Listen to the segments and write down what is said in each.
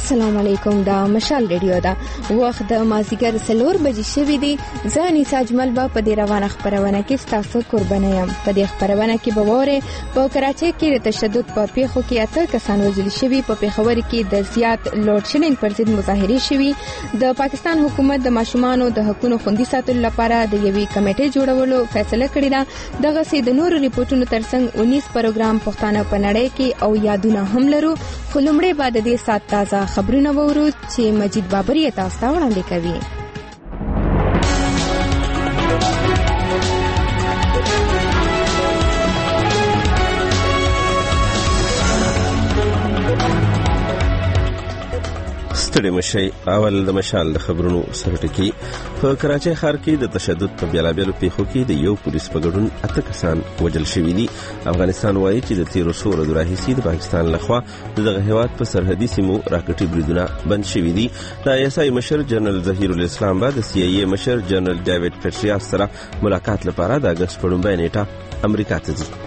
السلام علیکم. دا مشال ریډیو دا وخت د مازیګر 4 بجې شوې دي. زه انیسا اجمل به په دې روانه خبرونه کې تاسو قربانه یم. په دې خبرونه کې به وره په کراچۍ کې د تشدد په پیښو کې 8 کسان وژل شوي. په پیښور کې د زیات لوډ شیډینګ پر ضد مظاهرې شوي. د پاکستان حکومت د ماشومانو د حقوقو خوندي ساتلو لپاره د یوې کمیټې جوړولو فیصله کړې ده. دغه سي د نورو ریپورتونو ترڅنګ 19 پروګرام پښتانه په نړۍ کې او یادونه هم لرو. خو لومړی بعد دې سات تازه خبرونه وورو چې مجید بابری تاسو ته وړاندې کوي. ستړي مشي. اول د مشال د خبرونو سره ټکی. په کراچۍ ښار کې د تشدد په بیلابېلو پیښو کې د یو پولیس په ګډون 8 کسان وژل شوي دي. افغانستان وایي چې د 1300 ورځو راهیسې د پاکستان لخوا دغه هیواد په سرحدي سیمو راکټي بریدونه بند شوي دي. د ISI مشر جنرال ظهیر الاسلام به د CIA مشر جنرال ډیوډ پیټریاس سره ملاقات لپاره د اگست په 1 نیټه امریکا ته ځي.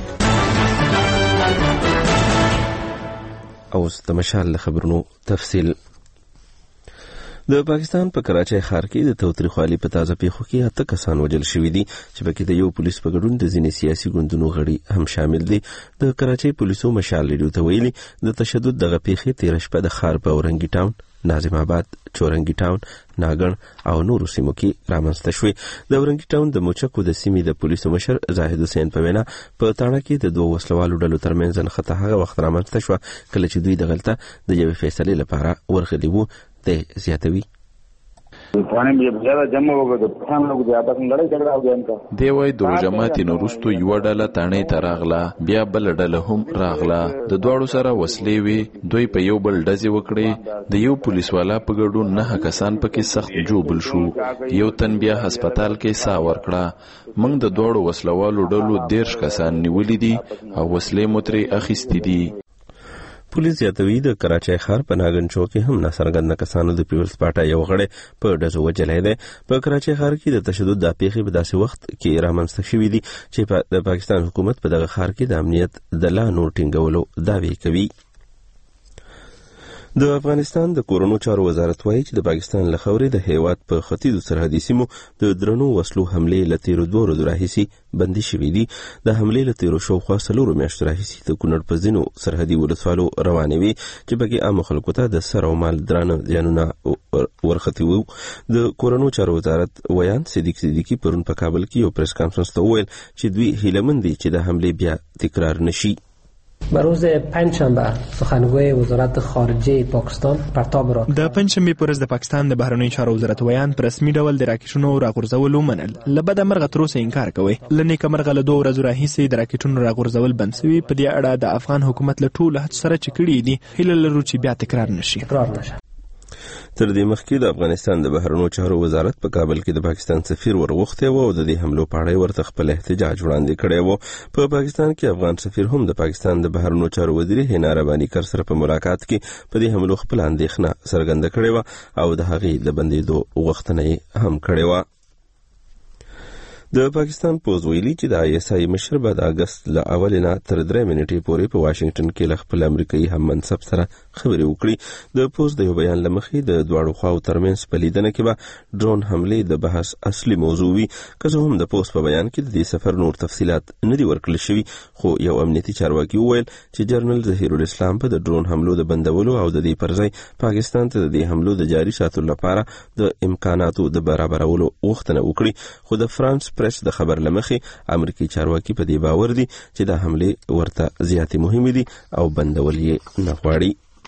اوس د مشال خبرونو تفصیل. د پاکستان په کراچۍ ښار کې د تاوتریخوالي په تازه پیښو کې 8 کسان وژل شوي دي چې پکې د یو پولیس په ګډون د ځینې سیاسي ګوندونو غړي هم شامل دي. د کراچۍ پولیسو مشال ریډیو ته ویلي د تشدد دغه پیښې تیر شپه د ښار په اورنګي ټاون، ناظم آباد، چورنګي ټاون، ناګړ او نورو سیمو کې رامنځته شوې. د اورنګي ټاون د موچکو د سیمې د پولیسو مشر زاهد حسین په وینا په تاڼه کې د 2 وسلوالو ډلو ترمنځ نښته هغه وخت رامنځته شوه کله چې دوی دغلته د یوې فیصلې لپاره ورغلي وو. د زیاتوي دی وای د جماعت نورستو یو ډله تانې ته راغله، بیا بل ډله هم راغله. د دواړو سره وسلې وي. دوی په یو بل ډزې وکړې. د یو پولیس والا په ګډون 9 کسان پکې سخت جوبل شو. یو تن بیا هسپتال کې ساه ورکړه. موږ د دواړو وسلوالو ډلو 13 کسان نیولې دي او وسلې مو ترې اخیستې دي. پولیس زیاتوي د کراچۍ ښار په ناګن چوک کې هم ناڅرګنده کسانو د پیپلز پارټي یو غړی په ډزو وژلی دی. په کراچۍ ښار کې د تشدد د پیښې په داسې وخت کې رامنځته شوي دي چې د پاکستان حکومت په دغه ښار کې د امنیت د لا نور ټینګولو دعوې کوي. د افغانستان د کورونو چارو وزارت وایي چې د پاکستان له خاورې د هیواد په ختیځو سرحدي سیمو د درنو وسلو حملې له تیرو 2 ورځو راهیسې بندي شوي دي. د حملې له تیرو شاوخوا 4 میاشتو راهیسې د کونړ په ځینو سرحدي ولسوالو روانې وي چې پکې عامو خلکو ته د سر او مال درانه زیانونه ورختي وو. د کورونو چارو وزارت ویان صدیقي پرون په کابل کې یو پریس کانفرنس ته وویل چې دوی هیلهمند دي چې د حملې بیا تکرار نشي. روز پنجشنبه سخنگوی وزارت خارجه پاکستان پرتاب را د پنجشنبه پر ورځ د پاکستان د بهرنیو چارو وزارت ویان په رسمي ډول د راکټونو راغورځولو منل. لبد مرغه تر اوسه انکار کوي. لنیک مرغه له 2 ورځو راهیسې د راکټونو راغورځول بند شوی. په دې اړه د افغان حکومت له ټولو هڅو سره چې کړي دي هیله لرو چې بیا تکرار نشي. تر دې مخکې د افغانستان د بهرنیو چارو وزارت په کابل کې د پاکستان سفیر ورغوښتی و او د دې حملو په اړه ورته خپل احتجاج وړاندې کړی و. په پاکستان کې افغان سفیر هم د پاکستان د بهرنیو چارو وزیر حنا رباني کر سره په ملاقات کې په دې حملو خپل اندېښنه څرګنده کړې و او د هغې د بندېدو غوښتنه هم کړې و. د پاکستان پوز ویلي چې د ISI مشر به د اگست له اولې نه تر 3 نیټې پورې په واشنگټن کې له خپل امریکایي هم منصب سره خبرې وکړي. د پوز د یو بیان له مخې د دواړو خواو ترمنځ په لیدنه کې به ډرون حملې د بحث اصلي موضوع وي. که څه هم د پوز په بیان کې د دې سفر نور تفصیلات نه دي ورکړل شوي، خو یو امنیتي چارواکي وویل چې جنرال ظهیر الاسلام په د ډرون حملو د بندولو او د دې پر ځای پاکستان ته د دې حملو د جاري ساتلو لپاره د امکاناتو د برابرولو غوښتنه وکړي. خو د فرانس پریس د خبر لمخې امریکایي چارواکي په دې باور دي چې د حملې ورته زیاتې مهمې دي او بندول یې نه غواړي.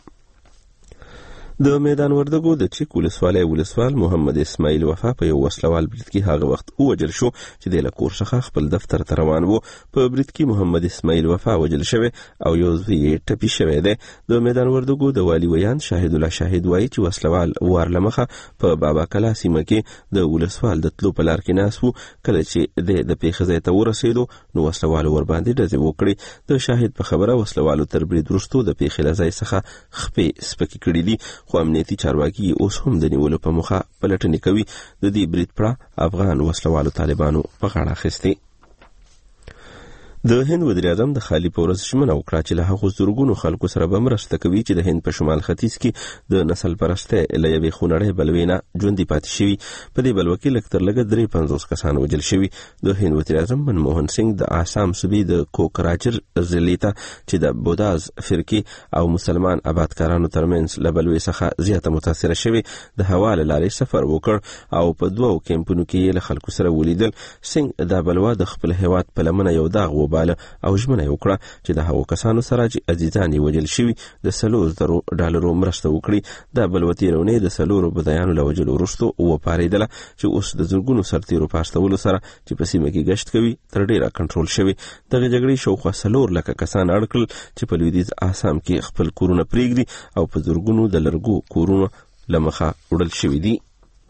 د میدان وردګو د چیک ولسوالۍ ولسوال محمد اسماعیل وفا په یو وسلوال برید کې هغه وخت ووژل شو چې د له کور څخه خپل دفتر ته روان و. په برید کې محمد اسماعیل وفا وژل شوی او یو زوی یې ټپي شوی دی. د میدان وردګو د والي ویان شاهد الله شاهد وایي چې وسلوال وار له مخه په بابا کلا سیمه کې د ولسوال د تلو په لار کې ناست و. کله چې د پیښې ځای ته ورسېدو نو وسلوالو ورباندې ډزې وکړې. د شاهد په خبره وسلوالو تر برید وروسته د پیښې له ځای څخه خپې سپکې کړې دي، خو امنیتي چارواکي اوس هم د نیولو په موخه پلټنې کوي. د دې برید پړه افغان وسلوالو طالبانو په غاړه اخیستې. د هند وزیر اعظم د خالي پورس ژمنه وکړه چې له هغو زرګونو خلکو سره به مرسته کوي چې د هند په شمال ختیځ کې د نسل پرستۍ له یوې خونړۍ بلوې نه ژوندي پاتې شوي. په دې بلوه کې لږ تر لږه 53 کسان وژل شوي. د هند وزیر اعظم منموهن سنگ د آسام صوبې د کوکراجر ضلع ته چې د بوداز فرقې او مسلمان آبادکارانو ترمنځ له بلوې څخه زیاته متاثره شوي د هوا له لارې سفر وکړ او په 2 کیمپونو کې له خلکو سره ولیدل. سنگ دا بلوه د خپل هیواد په لمنه یو داغ او ژمنه وکړه چې د هغو کسانو سره چې عزیزان یې وژل شوي د $100 مرسته وکړي. دا بلوه تېرونې د 4 بدایانو له وژلو وروسته وپارېدله چې اوس د زرګونو سرتېرو په استولو سره چې په سیمه کې گشت کوي تر ډېره کنټرول شوي. دغه جګړې شاوخوا 4 لکه کسان اړ کړل چې په لویدیځ آسام کې خپل کورونه پرېږدي او په زرګونو د لرګو کورونه له مخه وړل شوي دي.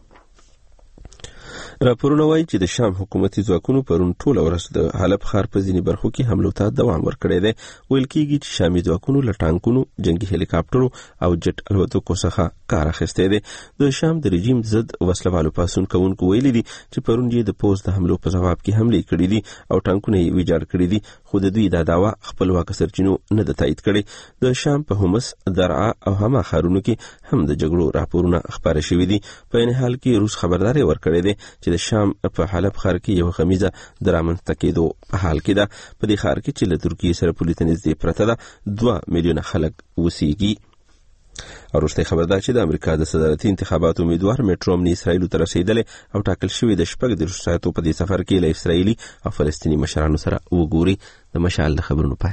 راپورونه وایي چې د شام حکومتي ځواکونو پرون ټوله ورځ د حلب ښار په ځینې برخو کې حملو ته دوام ورکړی دی. ویل کېږي چې شامي ځواکونو له ټانکونو، جنګي هلیکاپټرو او جټ الوتکو څخه کار اخیستی دی. د شام د رژیم ضد وسلوالو پاڅون کوونکو ویلي دي چې پرون یې د پوځ د حملو په ځواب کې حملې کړي دي او ټانکونه یې ویجاړ کړي دي، خو د دوی دا دعوه خپلواکه سرچینو نه ده تایید کړې. د شام په همس، درعا او حما ښارونو کې هم د جګړو راپورونه خپاره شوي دي. په عین حال کې روس خبرداری ورکړی دی چې د شام په حلب ښار کې یو خمیزه د رامنځته کېدو په حال کې ده. په دې ښار کې چې له ترکیې سره پولې ته نږدې پرته ده 2 میلیونه خلک اوسېږي. وروستی خبر دا چې د امریکا د صدارتي انتخاباتو امیدوار میټ رومني اسرائیلو ته رسېدلی او ټاکل شوی د 14 ساعتو په دې سفر کې له اسرائیلي او فلسطیني مشرانو سره وګوري. د مشال د خبرونو پای.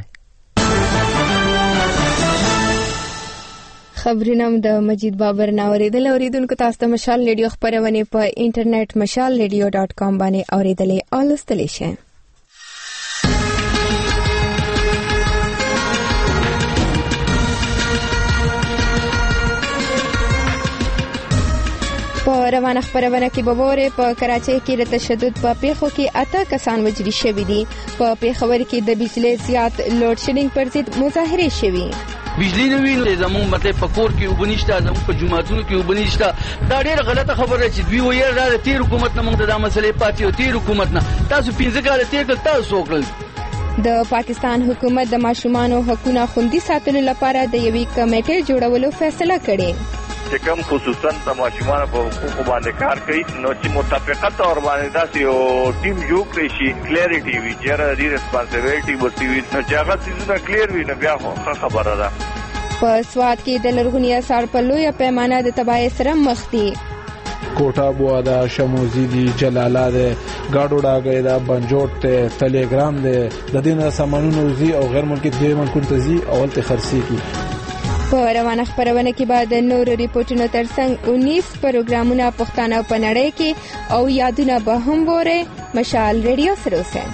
خبرونه د مجید بابر ناوریدل. اوریدونکو تاسو ته مشال ریډیو خبرونه په انټرنیټ mashalradio.com باندې اوریدلې او لوستلی شئ. په روانه خبرونه کې به وره په کراچۍ کې د تشدد په پیښو کې 8 کسان وژل شوي دي. په پیښور کې د بجلی زیات لوډ شیډینګ پر ضد مظاهرې شوي. بجلی نه ویني زموږ مطلب په کور کې وبنيشته، زموږ په جماعتونو کې وبنيشته. دا ډېر غلطه خبره چې دوی وایي دا تیر حکومت نه موږ د مسلې پاتې او تیر حکومت نه تاسو 15 کال تیر کړ تاسو وکړل. د پاکستان حکومت د ماشومانو حقوقو خوندي ساتلو لپاره د یوې کمیټې جوړولو فیصله کړې. چې کوم خصوصا د ماشومانو په حقوقو باندې کار کوي نو چې متفقه تور باندې داسې یو ټیم جوړ کړي شي، کلیریټي وي، چې د ریسپانسیبিলিټي ورته وي، نو چې هغه څیزونه کلیر وي نو بیا خو خبره ده. په سواد کې د لرغوني آثار په لویه پیمانه د تباہی سره مخ دي. کوټا بوادا، شموزی دی، جلالا دی، گاډو ډاګی دا، بنجوټ ته، ټیلیګرام دی، د دې نه سامانونو زی او غیر ملکی دوی ملکونو ته زی او ته خرڅي کی. په روانه خبرونه کې بعد نور ریپورتونو ترڅنګ 19 پروګرامونه پښتانه په نړۍ کې او یادونه به هم وره. مشال ریډیو سره اوسئ.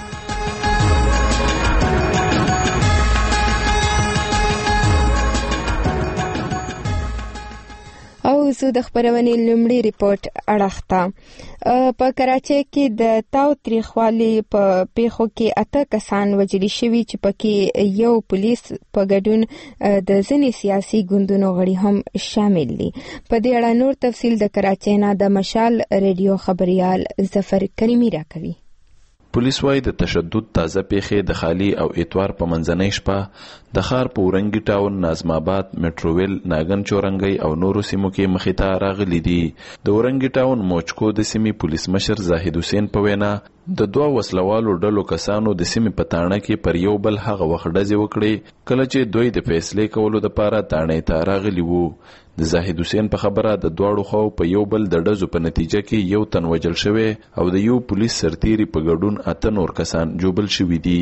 او زه د خبرونې لومړی ریپورت اړخته. په کراچۍ کې د تاو تریخوالي په پیښو کې 8 کسان وژل شوي چې پکې یو پولیس په ګډون د ځینې سیاسي ګوندونو غړي هم شامل دي. په دې اړه نور تفصیل د کراچۍ نه د مشال ریډیو خبريال ظفر کریمی راکوي. پولیس وايي د تشدد تازه پیښې د خالی او اتوار په منځنۍ شپه د ښار په ورنګي ټاون، نظم آباد، میټروویل، ناګن چورنګي او نورو سیمو کې مخې ته راغلي دي. د ورنګي ټاون موچکو د سیمې پولیس مشر زاهد حسین په وینا د 2 وسلوالو ډلو کسانو د سیمې په تاڼه کې پر یو بل هغه وخت ډزې وکړې کله چې دوی د فیصلې کولو لپاره تاڼې ته راغلي وو. د زاهد حسین په خبره د دواړو خو په یو بل د ډزو په نتیجه کې یو تن وژل شوی او د یو پولیس سرتیری په ګډون 8 نور کسان جوبل شوي دي.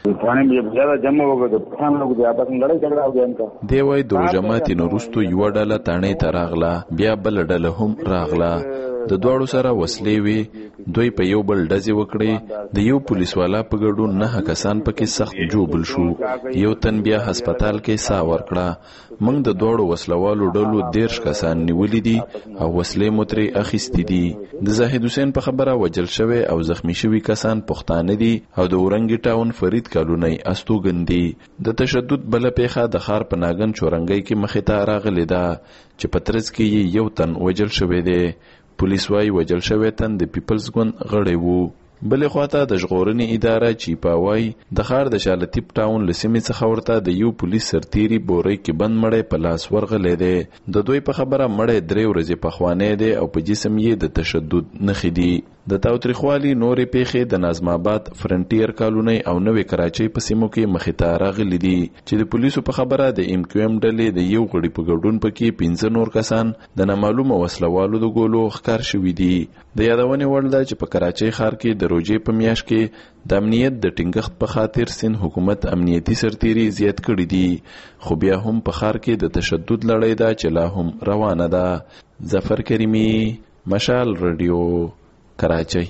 دی وایي د روژه نورستو یو ډله تاڼې ته راغله، بیا بل ډله هم راغله. د دواړو سره وسلې وي، دوی په یو بل ډزې وکړې. د یو پولیس والا په ګډون 9 کسان پکې سخت جوبل شو، یو تن بیا هسپتال کې ساه ورکړه. موږ د دواړو وسلوالو ډلو 13 کسان نیولې دي او وسلې مو ترې اخیستې دي. د زاهد حسین په خبره وژل شوی او زخمی شوي کسان پښتانه دي او د ورنګي ټاون فرید کالونی استوګن دي. د تشدد بل پیښه د ښار په ناګن چورنګي کې مخې ته راغلې ده چې په ترڅ کې یو تن وژل شوی دی. پولیس وايي وژل شوی تن د پیپلز ګوند غړی وو. بلې خواته د ژغورنې اداره چیپاوای د ښار د شالتیپ ټاون له سیمې څخه ورته د یو پولیس سرتیري بورۍ کې بند مړی په لاس ورغلی دی. د دوی په خبره مړی 3 ورځې پخوانی دی او په جسم یې د تشدد نښې دي. د تاوتریخوالي نورې پیښې د نظم آباد، فرنټیر کالونی او نوې کراچۍ په سیمو کې مخې ته راغلي دي چې د پولیسو په خبره د MQM ډلې د یو غړي په ګډون پکې 15 نور کسان د نامعلومه وسلوالو د ګولو ښکار شوي دي. د یادونې وړ ده چې په کراچۍ ښار کې د روژې په میاشت کې د امنیت د ټینګښت په خاطر سند حکومت امنیتي سرتیري زیات کړي دي، خو بیا هم په ښار کې د تشدد لړۍ ده چې لا هم روانه ده. ظفر کریمی، مشال رادیو، کراچۍ.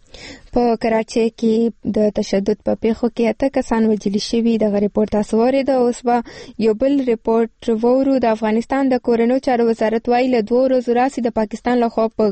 په کراچۍ کې د تشدد په پیښو کې 8 کسان وژل شوي. دغه ریپورت تاسو ورته اوس به یو بل ریپورت وورو. د افغانستان د کورنیو چارو وزارت وايي له 2 ورځې راځي د پاکستان لخوا په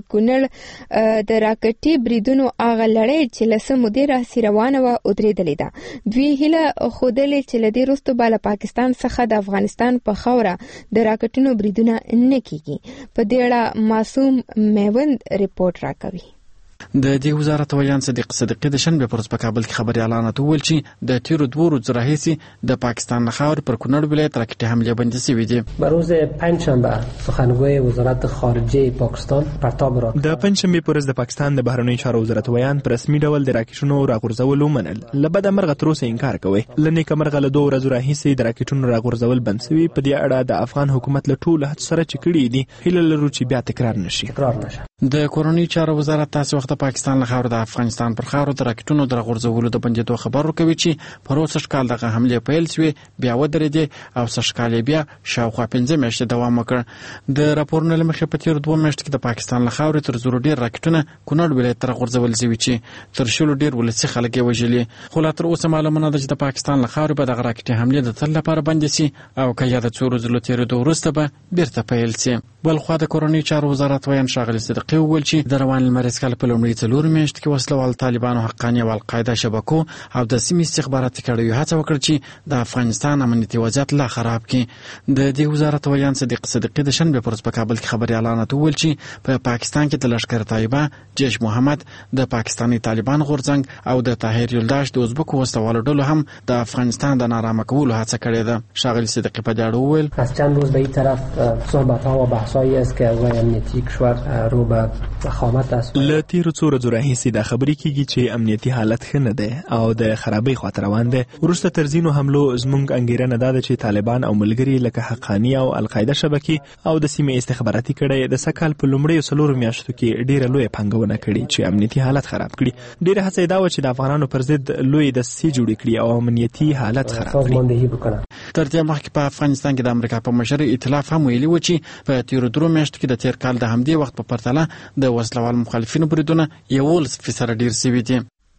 کونړ د راکټي بریدونو اغه لړۍ چې لسه مودې راځي روانه و او درېدلې ده. دوی هله خودلې چې لدی رستو بل پاکستان څخه د افغانستان په خوره د راکټونو بریدونه نه کیږي. په دې اړه معصوم میوند ریپورت راکوي. د دې وزارت ویان صدیق صدیقی د شنبه پر ورځ په کابل کې خبري اعلان وکړ چې د تیرو 2 ورځې راهیسې د پاکستان خاور پر کونړ ولایت راکټي حمله بندي شوې دي. به روز پنجشنبه سخنگوی وزارت خارجه پاکستان پرتاب را د پنجشنبه پر ورځ د پاکستان د بهرنیو چارو وزارت ویان پر رسمي ډول د راکټونو راغورځولو منل. لبد مرغه تر اوسه انکار کوي. لنیک مرغه له 2 ورځې راهیسې د راکټونو راغورځول بند شوی. په دې اړه د افغان حکومت له ټولو هڅو سره چې کړي دي هیله لرو چې بیا تکرار نشي. د کورنیو چارو وزارت تاسو وخت پاکستان له خاور د افغانستان پر خاور د راکټونو د غورځولو د بندیدو خبر ورکوي چې په روسي شکل دغه حمله پیل شوې بیا ودرېدې او سشکال بیا شاوخوا 15 میاشتې دوام وکړ. د راپورونو لمخې په تیر 2 میاشتو کې د پاکستان له خاور تر زرو ډیر راکټونه کونړ ولایت ته غورځول شوي چې تر شلو ډیر ولسی خلک یې وژلي. خو لا تر اوسه معلومه ده چې د پاکستان له خاور به د راکټي حمله د تل لپاره بند شي او که یا د څو ورځې له تیرېدو وروسته به بیرته پیل شي. بل خو د کورنیو چارو وزارت ویان ښاغلي صدیقی وویل چې د روان لمریز کال په لومړي 4 میاشتو کې وسلوال طالبانو حقاني او القاعده شبکو او د سیمې استخباراتي کړیو هڅه وکړه چې د افغانستان امنیتي وضعیت لا خراب کړي. د دې وزارت ویان صدیق صدیقی د شنبه پر ورځ په کابل کې خبري اعلان وکړ چې په پاکستان کې د لشکر طیبه، جیش محمد، د پاکستاني طالبان غورځنګ او د طاهر یلداش د ازبکو وسلوالو ډلو هم د افغانستان د نارامه کولو هڅه کړې ده. ښاغلي صدیقی په دې اړه وویل از چند روز به این طرف صحبت ها و بحث هایی است که وضع امنیتی کشور رو به ضخامت است. له تیرو څو ورځو راهیسې دا خبرې کیږي چې امنیتي حالت ښه نه دی او د خرابۍ خواته روان دی. وروسته تر ځینو حملو زموږ انګیرنه دا ده چې طالبان او ملګري لکه حقاني او القاعده شبکې او د سیمې استخباراتي کړۍ د سکهال په لومړیو 4 میاشتو کې ډیره لویه پانګونه کړې چې امنیتي حالت خراب کړي. ډیره هڅه دا و چې د افغانانو پر ضد لوی دستې جوړې کړي او امنیتي حالت خراب کړي. تر دې مخکې په افغانستان کې د امریکا په مشر ائتلاف هم ویلي و چې په تیرو 2 میاشتو کې د تیر کال د همدې وخت په پرتله د وسلوال مخالفینو بریدونه 11% ډیر شوي دي.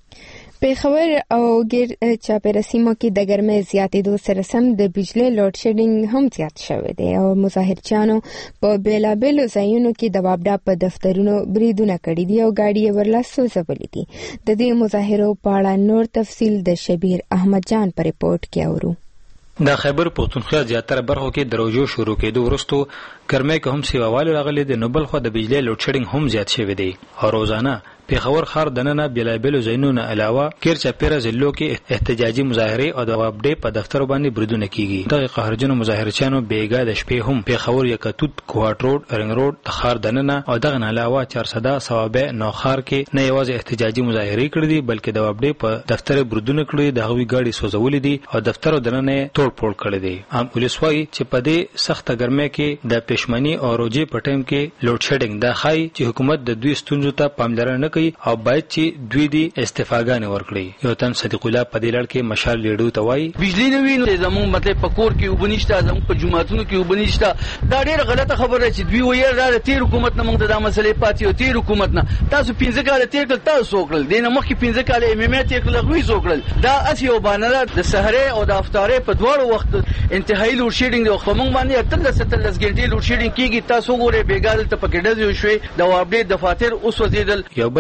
پیښور او ګیر چاپیره سیمو کې د ګرمۍ زیاتېدو سره سم د بجلی لوډ شیډینګ هم زیات شوی دی او مظاهرچیانو په بیلابیلو ځایونو کې د وابډا په دفترونو بریدونه کړي دي او ګاډي یې ورله سوځولې دي. د دې مظاهرو په اړه نور تفصیل د شبیر احمد جان په ریپورت کې اورو. د خیبر پختونخوا زیاتره برخو کې د روژو شروع کېدو وروسته ګرمۍ کې هم سیواوالی راغلی دی. نو بل خو د بجلی لوډ شیډینګ هم زیات شوی دی او روزانه پیښور ښار دننه بیلابیلو ځایونو علاوه کیر چاپیره ضلعو کې احتجاجي مظاهرې او د وابډې په دفترو باندې بریدونه کیږي. دغه قهرجنو مظاهرچیانو بیګا د شپې هم پیښور یکتوت کوهاټ روډ رنګ روډ د ښار دننه او دغه علاوه چارسده ثوابه نوخار کې نه یوازې احتجاجي مظاهرې کړې دي بلکې د وابډې په دفتر بریدونه کړې د هغوی ګاډي سوځولې دي او دفترو دننه توړ پوړ کړی دی. عام پولیس وايي چې په دې سخته ګرمۍ کې د پښمنۍ او روجې په ټایم کې لوډ شیډینګ دا ښایي چې حکومت د دوی ستونزو ته پاملرنه نه کوي او باید چې دوی دی استفاګانې ورکړي. یو تن صدیق الله په دې لړ کې مشال لیډو ته وایي بجلی نه وي نو زموږ مطلب په کور کې وبنيشته زموږ په جماعتونو کې وبنيشته. دا ډېر غلطه خبره چې دوی وایي دا تیر حکومت نه موږ د مسلې پاتې او تیر حکومت نه تاسو 15 کال تیر کړل تاسو وکړل دینه مخکې 15 کال امامت تیر کړل غوي وکړل. دا اسی او باندې د سحرې او د افطارې په دواړو وخت انتهایی لوډ شیډینګ دی خو موږ باندې 13 غنټې لوډ شیډینګ کیږي. تاسو ګوره بیګال ته پکې ډزې وشوي د وابډې دفاتر اوس وزیدل. یو بل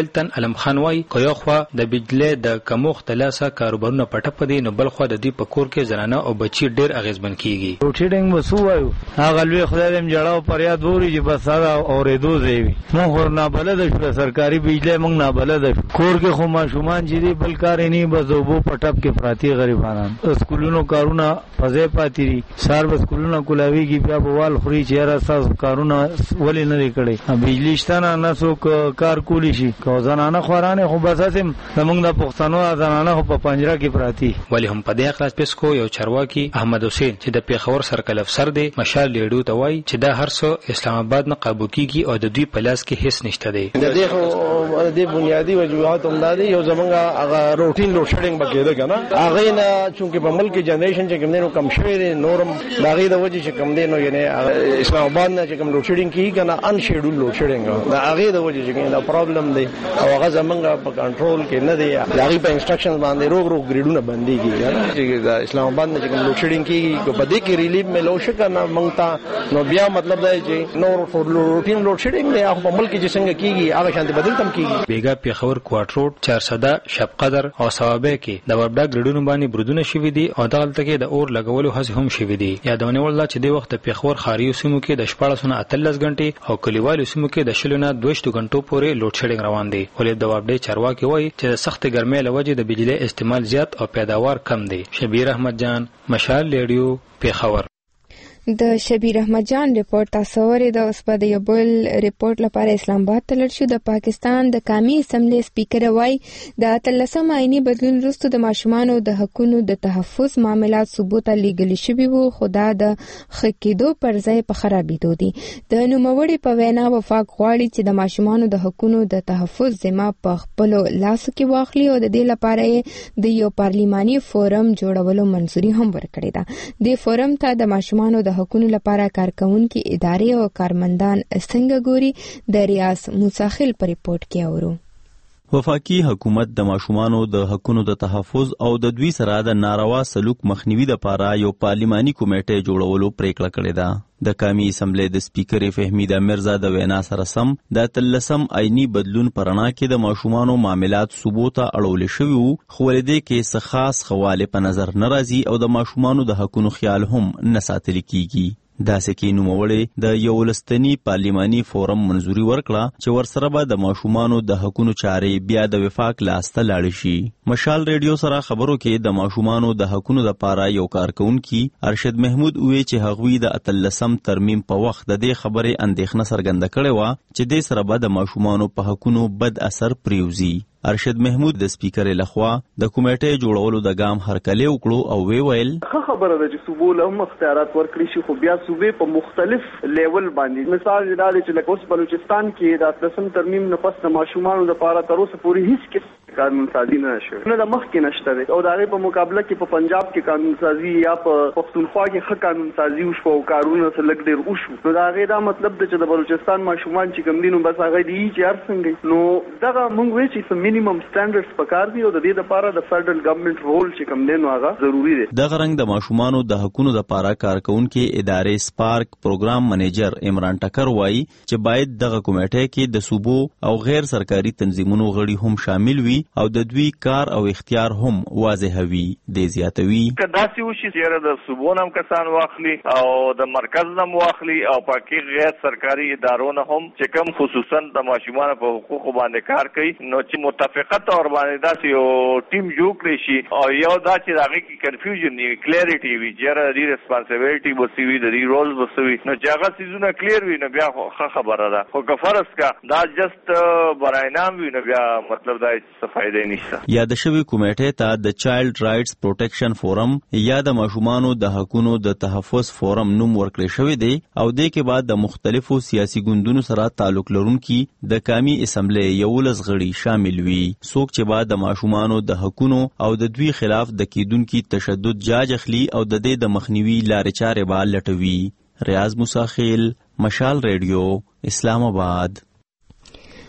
اسماعیل تن علم خان وای کو یو خوا د بجلی د کموخ تلاسه کاروبارونه پټه پدې نو بل خوا د دې پکور کې زنانه او بچی ډېر اغیزمن کیږي. روټینګ وسو وایو هغه لوی خدای دې جړاو پریاد ووري چې بس ساده اورېدو دی مونږ ورنه بلد شو سرکاري بجلی مونږ نه بلد شو کور کې خو ماشومان چې دی بل کار نه بس وبو پټپ کې پراتی غریبانان سکولونو کارونه فزې پاتې سار بس سکولونو کولاویږي بیا بوال خوري چې را اساس کارونه ولې نه کړي بجلی شتنه نه څوک کار کولی شي کو زنانه خورانه خو بس هم زمونږ د پښتنو زنانه په پنجره کې پراتی. ولی هم په دې خلاص پسکو یو چارواکي احمد حسین چې د پیښور سرکل افسر دی مشال لیډو ته وای چې دا هر څه اسلام آباد نه قابو کیږي او د دوی په لاس کې هیڅ نشته دی. د دې بنیادی وجوهات هم دي یو زمونږ هغه روټین لوډ شیډینګ بکیده کنه هغه نه چونکه په ملک جنریشن چې کوم نه کم شوی دی نورم داغه د وجه چې کوم دی نو یعنی اسلام آباد نه چې کوم لوډ شیډینګ کیږي کنه ان شیډول لوډ شیډینګ دا هغه د وجه چې دا پرابلم دی او هغه زمونږ په کنټرول کې نه دی هغه په انسټرکشنز باندې روغ ګریډونه بنديږي چې دا اسلام آباد نه چې کوم لوډ شیډینګ کیږي کو بده کې ریلیف ملو شي کنه مونږ نو بیا مطلب دا چې نور روټین لوډ شیډینګ دی هغه په ملک کې څنګه کیږي هغه شانتي بدل تم کیږي. بیګا پیښور کوارټ روډ 400 شب قدر او ثوابه کې د ورډا ګریډونو باندې برودونه شوي دي او دغلته کې د اور لګولو هڅې هم شوي دي. یادونه ولله چې د وخت پیښور خاریو سیمو کې د 14:13 غنټې او کلیوالو سیمو کې د 2:20 غنټو پورې لوډ شیډینګ روان دي. ولې د ورډا چارواکي وایي چې د سخت ګرمۍ له وجې د بجلی استعمال زیات او پیداوار کم دی. شبیر احمد جان مشال لیډیو پیښور. د شبیر احمد جان ریپورت تاسو ورید اوس په یو بل ریپورت لپاره اسلام آباد ته لړ شو. د پاکستان د قومي اسمبلی سپیکر وای د 13 آئینی بدلون وروسته د ماشومانو د حقوقو د تحفظ معاملات ثبوت لیږل شوي وو خو دا د خکېدو پر ځای په خرابېدو دي. د نوموړي په وینا وفاق غواړي چې د ماشومانو د حقوقو د تحفظ ذمہ په خپل لاس کې واخلي او د دې لپاره د یو پارلیماني فورم جوړولو منځوري هم ورکړې ده. د فورم ته د ماشومانو د حقوقو لپاره کارکونکي ادارې او کارمندان څنګه ګوري د ریاض موساخیل په ریپورت کې اورو. وفاقي حکومت د ماشومانو د حقوقو د تحفظ او د دوی سره د ناروا سلوک مخنیوي لپاره یو پارلیماني کمیټه جوړولو پریکړه کړې ده. د قومي اسمبلی د سپیکر فهمیده مرزا د وینا سره سم د 13 آئینی بدلون پرانا کې د ماشومانو معاملات ثبوت اړول شوی وو خو ولدې کې څه خاص خواله په نظر ناراضي او د ماشومانو د حقوقو خیال هم نه ساتل کیږي. داسې کې نوموړي د یو لستنی پارلیماني فورم منځوري ورکړه چې ورسره به د ماشومانو د حقوقو چارې بیا د وفاق لاسته لاړ شي. مشال ریډیو سره خبرو کې د ماشومانو د حقوقو لپاره یو کارکونکي ارشد محمود وی چې هغوی د 13 ترمیم په وخت د دې خبرې اندېښنه څرګنده کړې و چې د سره به د ماشومانو په حقوقو بد اثر پریوزي. ارشد محمود د سپیکر لخوا د کمیټې جوړولو د ګام هرکلی وکړو او وی ویل خبره ده چې صوبو له اختیارات ورکړي شي خو بیا صوبې په مختلف لیول باندې مثال دا دی چې لکه اوس بلوچستان کې د 13 ترمیم نه پس د ماشومانو لپاره تر اوسه پورې هیڅ قانون سازي نه شوه نه د مخ کې نشته دی او دا په مقابله کې په پنجاب کې قانون سازي یا په پښتونخوا کې ښه قانون سازي وشو او کارونه څه لګ ډېر وشو نو دا غي دا مطلب دی چې د بلوچستان ماشومان چې کوم دینو بس هغه دی چې هر څنګه نو دا موږ وایو چې مینیمم سټانډرډز پکار دي او د دې لپاره د فدرل ګورنمنت رول چې کوم دی نو هغه ضروری دی. د غرنګ د ماشومانو د حقوقو لپاره کارکونکو ادارې سپارک پروګرام منیجر عمران ټکر وایي چې باید دغه کمیټه کې د صوبو او غیر سرکاري تنظیمونو غړي هم شامل وي او د دوی کار او اختیار هم واضح وي. د زیاتوي کداسي وشي چې د صوبو نام کسان واخلي او د مرکز نام واخلي او پاکي غیر سرکاري ادارو نه هم چې کوم خصوصا د ماشومانو په حقوقو باندې کار کوي نو چې متفقه تور باندې داسې یو ټیم جوړ کړي شي او یو دا چې هغه کې کنفیوژن نه کلیریټي وي چې د ریسپانسیبিলিټي وسوي د رولز وسوي نو چې هغه سيزونه کلیر وي نو بیا خبره ده خو کفرس کا دا جست براینام وي نو بیا مطلب دا څه فائدې نشته. یا د شوی کمیټې ته د چایلډ رائټس پروټیکشن فورم یا د ماشومانو د حقوقو د تحفظ فورم نوم ورکړی شوی دی او د کې بعد د مختلفو سیاسي ګوندونو سره تعلق لرونکي د قومي اسمبلی یو لږ غړي شامل وي څوک چې بعد د ماشومانو د حقوقو او د دوی خلاف د کیدونکو تشدد جاج اخلي او د دې د مخنیوي لارې چارې به لټوي. ریاض موساخیل مشال ریډیو اسلام آباد.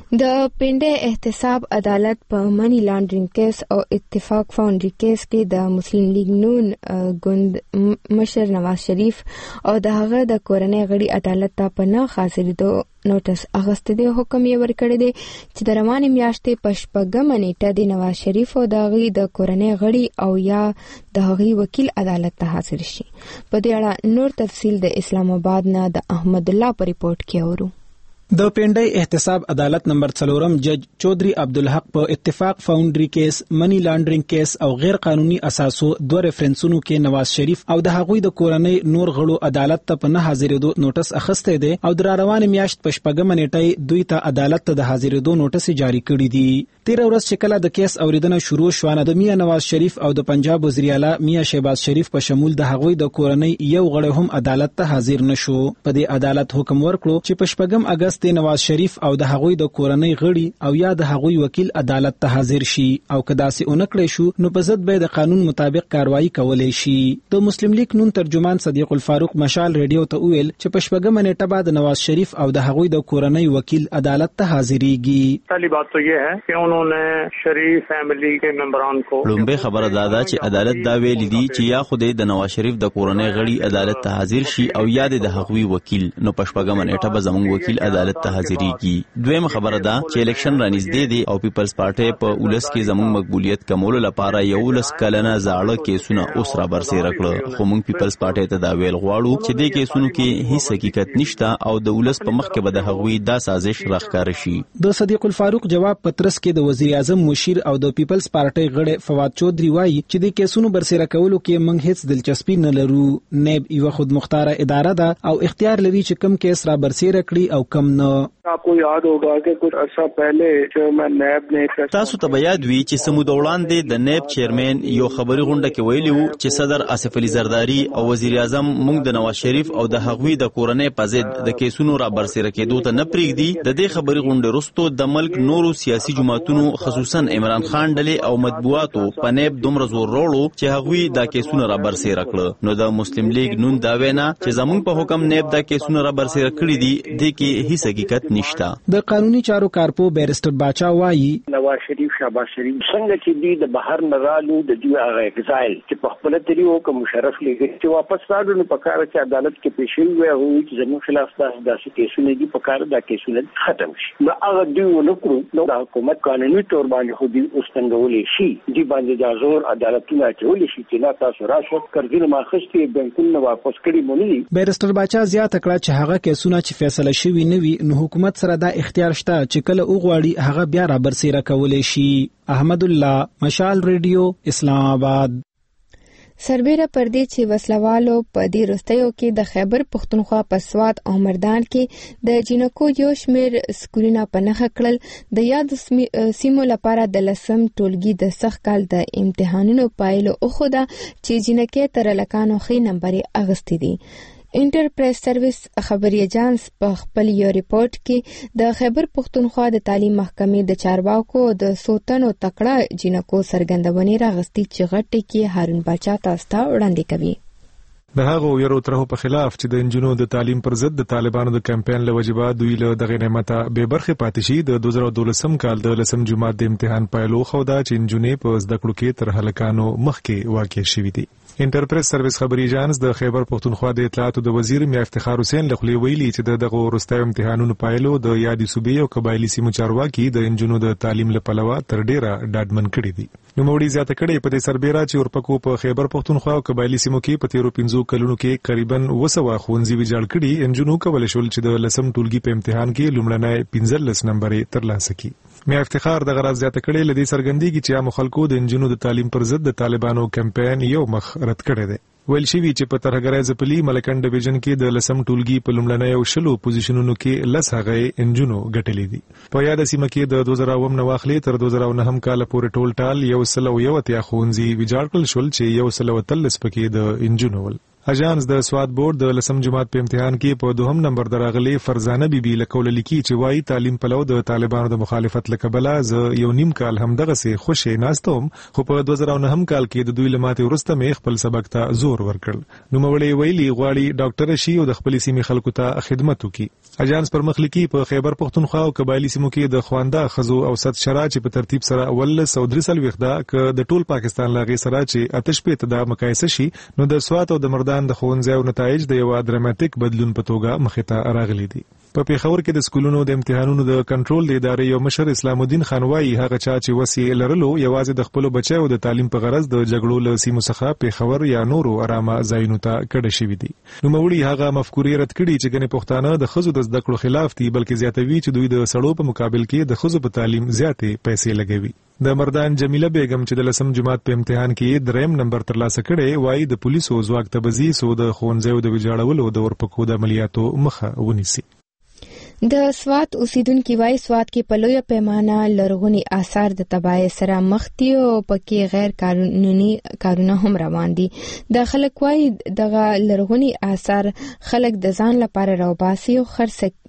د پنډه احتساب عدالت په منی لانډرینګ کیس او اتفاق فاونډري کیس کې د مسلم لیگ نون ګوند مشر نواز شریف او د هغه د کورنۍ غړي عدالت ته په نه حاضرېدو نوټس اغستې دی. حکم یې ورکړی دی چې د روانې میاشتې په 8 نیټه د نواز شریف او د هغې د کورنۍ غړي او یا د هغې وکیل عدالت ته حاضر شي. په دې اړه نور تفصیل د اسلام آباد نه د احمد الله په ریپورت کې اورو. د پنډای احتساب عدالت نمبر 4 جج چودھری عبدالحق په اتفاق فاونډري کیس، منی لانډرینګ کیس او غیر قانوني اساسو 2 ریفرنسونو کې نواز شریف او د هغوی د کورنۍ نور غړو عدالت ته په نه حاضرېدو نوټس اخیستی دی او د روانې میاشت په 8 نیټه دوی ته عدالت ته د حاضرېدو نوټس جاری کړی دی. 13 ورځ چې کله د کیس اوریدنه شروع شوه، د میا نواز شریف او د پنجاب وزیر اعلی میا شهباز شریف په شمول د هغوی د کورنۍ یو غړی هم عدالت ته حاضر نشو. په دې عدالت حکم ورکړو چې په 8 اگست نواز شریف او د هغوی د کورنۍ غړي او یا د هغوی وکیل عدالت ته حاضر شي او کدا سي اونکړې شو نو په ضد به د قانون مطابق کاروایی کولای شي. د مسلم لیگ نون ترجمان صدیق الفاروق مشال ریډیو ته ویل چې په 8 نیټه بعد نواز شریف او د هغوی د کورنۍ وکیل عدالت ته حاضرېږي. پہلی بات تو یہ ہے کہ انہوں نے شریف فیملی کے ممبران کو لومبه خبره دادا چې عدالت دا ویل دي چې یا خدای د نواز شریف د کورنۍ غړي عدالت ته حاضر شي او یا د هغوی وکیل، نو په 8 نیټه به زموږ وکیل عدالت ته حاضرېږي. دویم خبره ده چې الیکشن رانږدې دي او پیپلز پارټي په ولس کې زموږ مقبولیت کمولو لپاره یو لس کلنه زاړه کیسونه اوس را برسېره کړه، خو موږ پیپلز پارټي ته دا ویل غواړو چې دې کیسونو کې هیڅ حقیقت نشته او د ولس په مخ کې به د هغوی دا سازش راښکاره شي. د صدیق الفاروق جواب پترس کې د وزیر اعظم مشیر او د پیپلز پارټي غړي فواد چودھری وایي چې د کیسونو برسېره کولو کې موږ هیڅ دلچسپي نه لرو. نیب یو خود مختاره اداره ده او اختیار لري چې کم کیس را برسېره کړي او کم نه. आपको याद होगा कि कुछ अर्सा पहले चेयरमैन नेब ने تاسو ته یاد وي چې سمود وړاندې د نیب چیرمن یو خبري غونډه کې ویلی وو چې صدر آصف علي زرداری او وزیر اعظم موږ د نواز شریف او د هغوی د کورنۍ په ضد د کیسونو را برسېره کېدو ته نه پرېږدي. د دې خبري غونډې وروسته د ملک نورو سیاسي جماعتونو خصوصا عمران خان ډلې او مطبوعاتو په نیب دومره زور وروړو چې هغوی دا کیسونه را برسېره کړل. نو د مسلم لیگ نون دا وینا چې زموږ په حکم نیب دا کیسونه را برسېره کړي دي، د کې هیڅ حقیقت نشته. د قانوني چارو کارپو بیرسټر باچا وایي نواز شریف شهباز شریف څنګه چې دی د بهر نرالو د دوی هغه اگزایل چې په خپل طریقو کوم مشرف لګي چې واپس راځي نو په کار چې عدالت کې پیښ وي او چې زموږ خلاف داسې کیسونه دي په کار دا کیسونه ختم شي. نو هغه دوی ونکړو نو د حکومت قانوني تور باندې خو دې اوسنګولې شي، دی باندې د زور عدالتونه چولې شي چې لا تاسو راشو قرضونه ماخستي بانکونه واپس کړي مونږ. بیرسټر باچا زیاته کړه چې هغه کیسونه چې فیصله شوی نه وي نو حکومت سره دا اختیار شته چې کله وغواړي هغه بیا را برسېره کولی شي. احمد الله، مشال ریډیو، اسلام آباد. سربیره پر دې چې وسلوالو په دې وروستیو کې د خیبر پښتونخوا په سوات او مردان کې د جنکو یو شمېر سکولونه په نښه کړل. د یاد سیمو لپاره د 10 ټولګي د سخت کال د امتحانونو پایلو وښوده چې جنکې تر لکانو ښې نمبرې اخیستې دي. انټرپرایز سرویس خبري اجانس په خپل یو ریپورت کې د خیبر پښتونخوا د تعلیم محکمې د چارواکو د سوتنو تکړه جنکو سرګندونې راغستې چې غټي کې هارون باچا تاسو ته وړاندې کوي. د هغو یو ترهو په خلاف چې د انجونو د تعلیم پر ضد د طالبانو د کمپاین له وجبه دوی له دغه نعمته به برخه پاتې شي. د 2012 کال د 10 جمعات د امتحان پایلو خو دا چې انجونې په زده کړو کې تر هلکانو مخکې واقع شوې دي. انټرپرایز سرویس خبري اجانس د خیبر پښتونخوا د اطلاعاتو د وزیر میا افتخار حسین لخوا ویلي چې دغه وروستي امتحانونو پایلو د یادې صوبې او قبایلی سیمو چارواکي د انجونو د تعلیم لپاره تر ډیره ډاډمن کړي دي. نو موړي زیاته کړي په دې سربېره چې ورپکو په خیبر پښتونخوا او قبایلی سیمو کې په 13 کلونو کې قریبا 200 ښوونځي ویجاړ کړي. انجونو کولای شول چې د 10 ټولګي په امتحان کې لومړنۍ 15 نمبرې ترلاسه کړي. میا افتخار د غرض زیاته کړي لدی سرګندګي چې عام خلکو د انجونو د تعلیم پر ضد د طالبانو کمپاین یو مخ رد کړي دي. ویل شوی چې په ترهګرای ځپلي ملکن ډیویژن کې د 10 ټولګي په لومړنۍ او شلو پوزیشنونو کې 10 هغه انجونو ګټلې دي. په یاد سیمه کې د 2009 نواخلې تر 2009 کال پورې ټول ټال 101 ښوونځي ویجاړ کړل شول چې 113 پکې د انجونو ول. اژانس د سواد بورډ د لسم جماعت په امتحان کې په دوهم نمبر دراغلي فرزانه بیبي لکول لیکي چې وايي تعلیم پلو د طالبانو د مخالفت لکبله ز یو نیم کال هم دغه سي خوشي ناستوم خو په 2009 کال کې د دوی لماته ورسته مې خپل سبق ته زور ورکړ. نو مولې ویلي غواړي ډاکټر شي او د خپل سیمې خلکو ته خدمت وکړي. اژانس پر مخلکی په خیبر پختونخوا او قبایلی سیمو کې د خوانده خزو او صد شرا چې په ترتیب سره اول 130 وخته ک د ټول پاکستان لاغي سره چې آتش په تدا مقایسه شي نو د سوات او د مردان د ښوونځي او نتایج د یو دراماتیک بدلون په توګه مخې ته راغلي دي. په پیښور کې د سکولونو د امتحانونو د کنټرول د ادارې یو مشر اسلام الدین خان وايي هغه چا چې وسیع لرلو یوازې د خپل بچو د تعلیم په غرض د جګړو له سیمو څخه پیښور یا نورو آرامه ځایونو ته کډه شوي دي. نو موري هغه مفکورې رد کړي چې ګنې پښتانه د خزو د زده کړو خلاف دي بلکې زیاتوي چې دوی د سړو په مقابل کې د خزو په تعلیم زیاتې پیسې لګوي. د مردان جمیله بیگم چې د لسم جماعت په امتحان کې دریم نمبر ترلاسه کړي وايي د پولیسو ځواک تبزی سو د ښوونځیو د ویجاړولو د ورپکو د عملیاتو مخه ونیسي. د سوات اوسیدونکو وايي سوات کې په لویه پیمانه لرغوني آثار د تباہي سره مخ دي او پکې غیر قانوني کارونه هم روان دي. د خلک وايي دغه لرغوني آثار خلک د ځان لپاره راوباسي او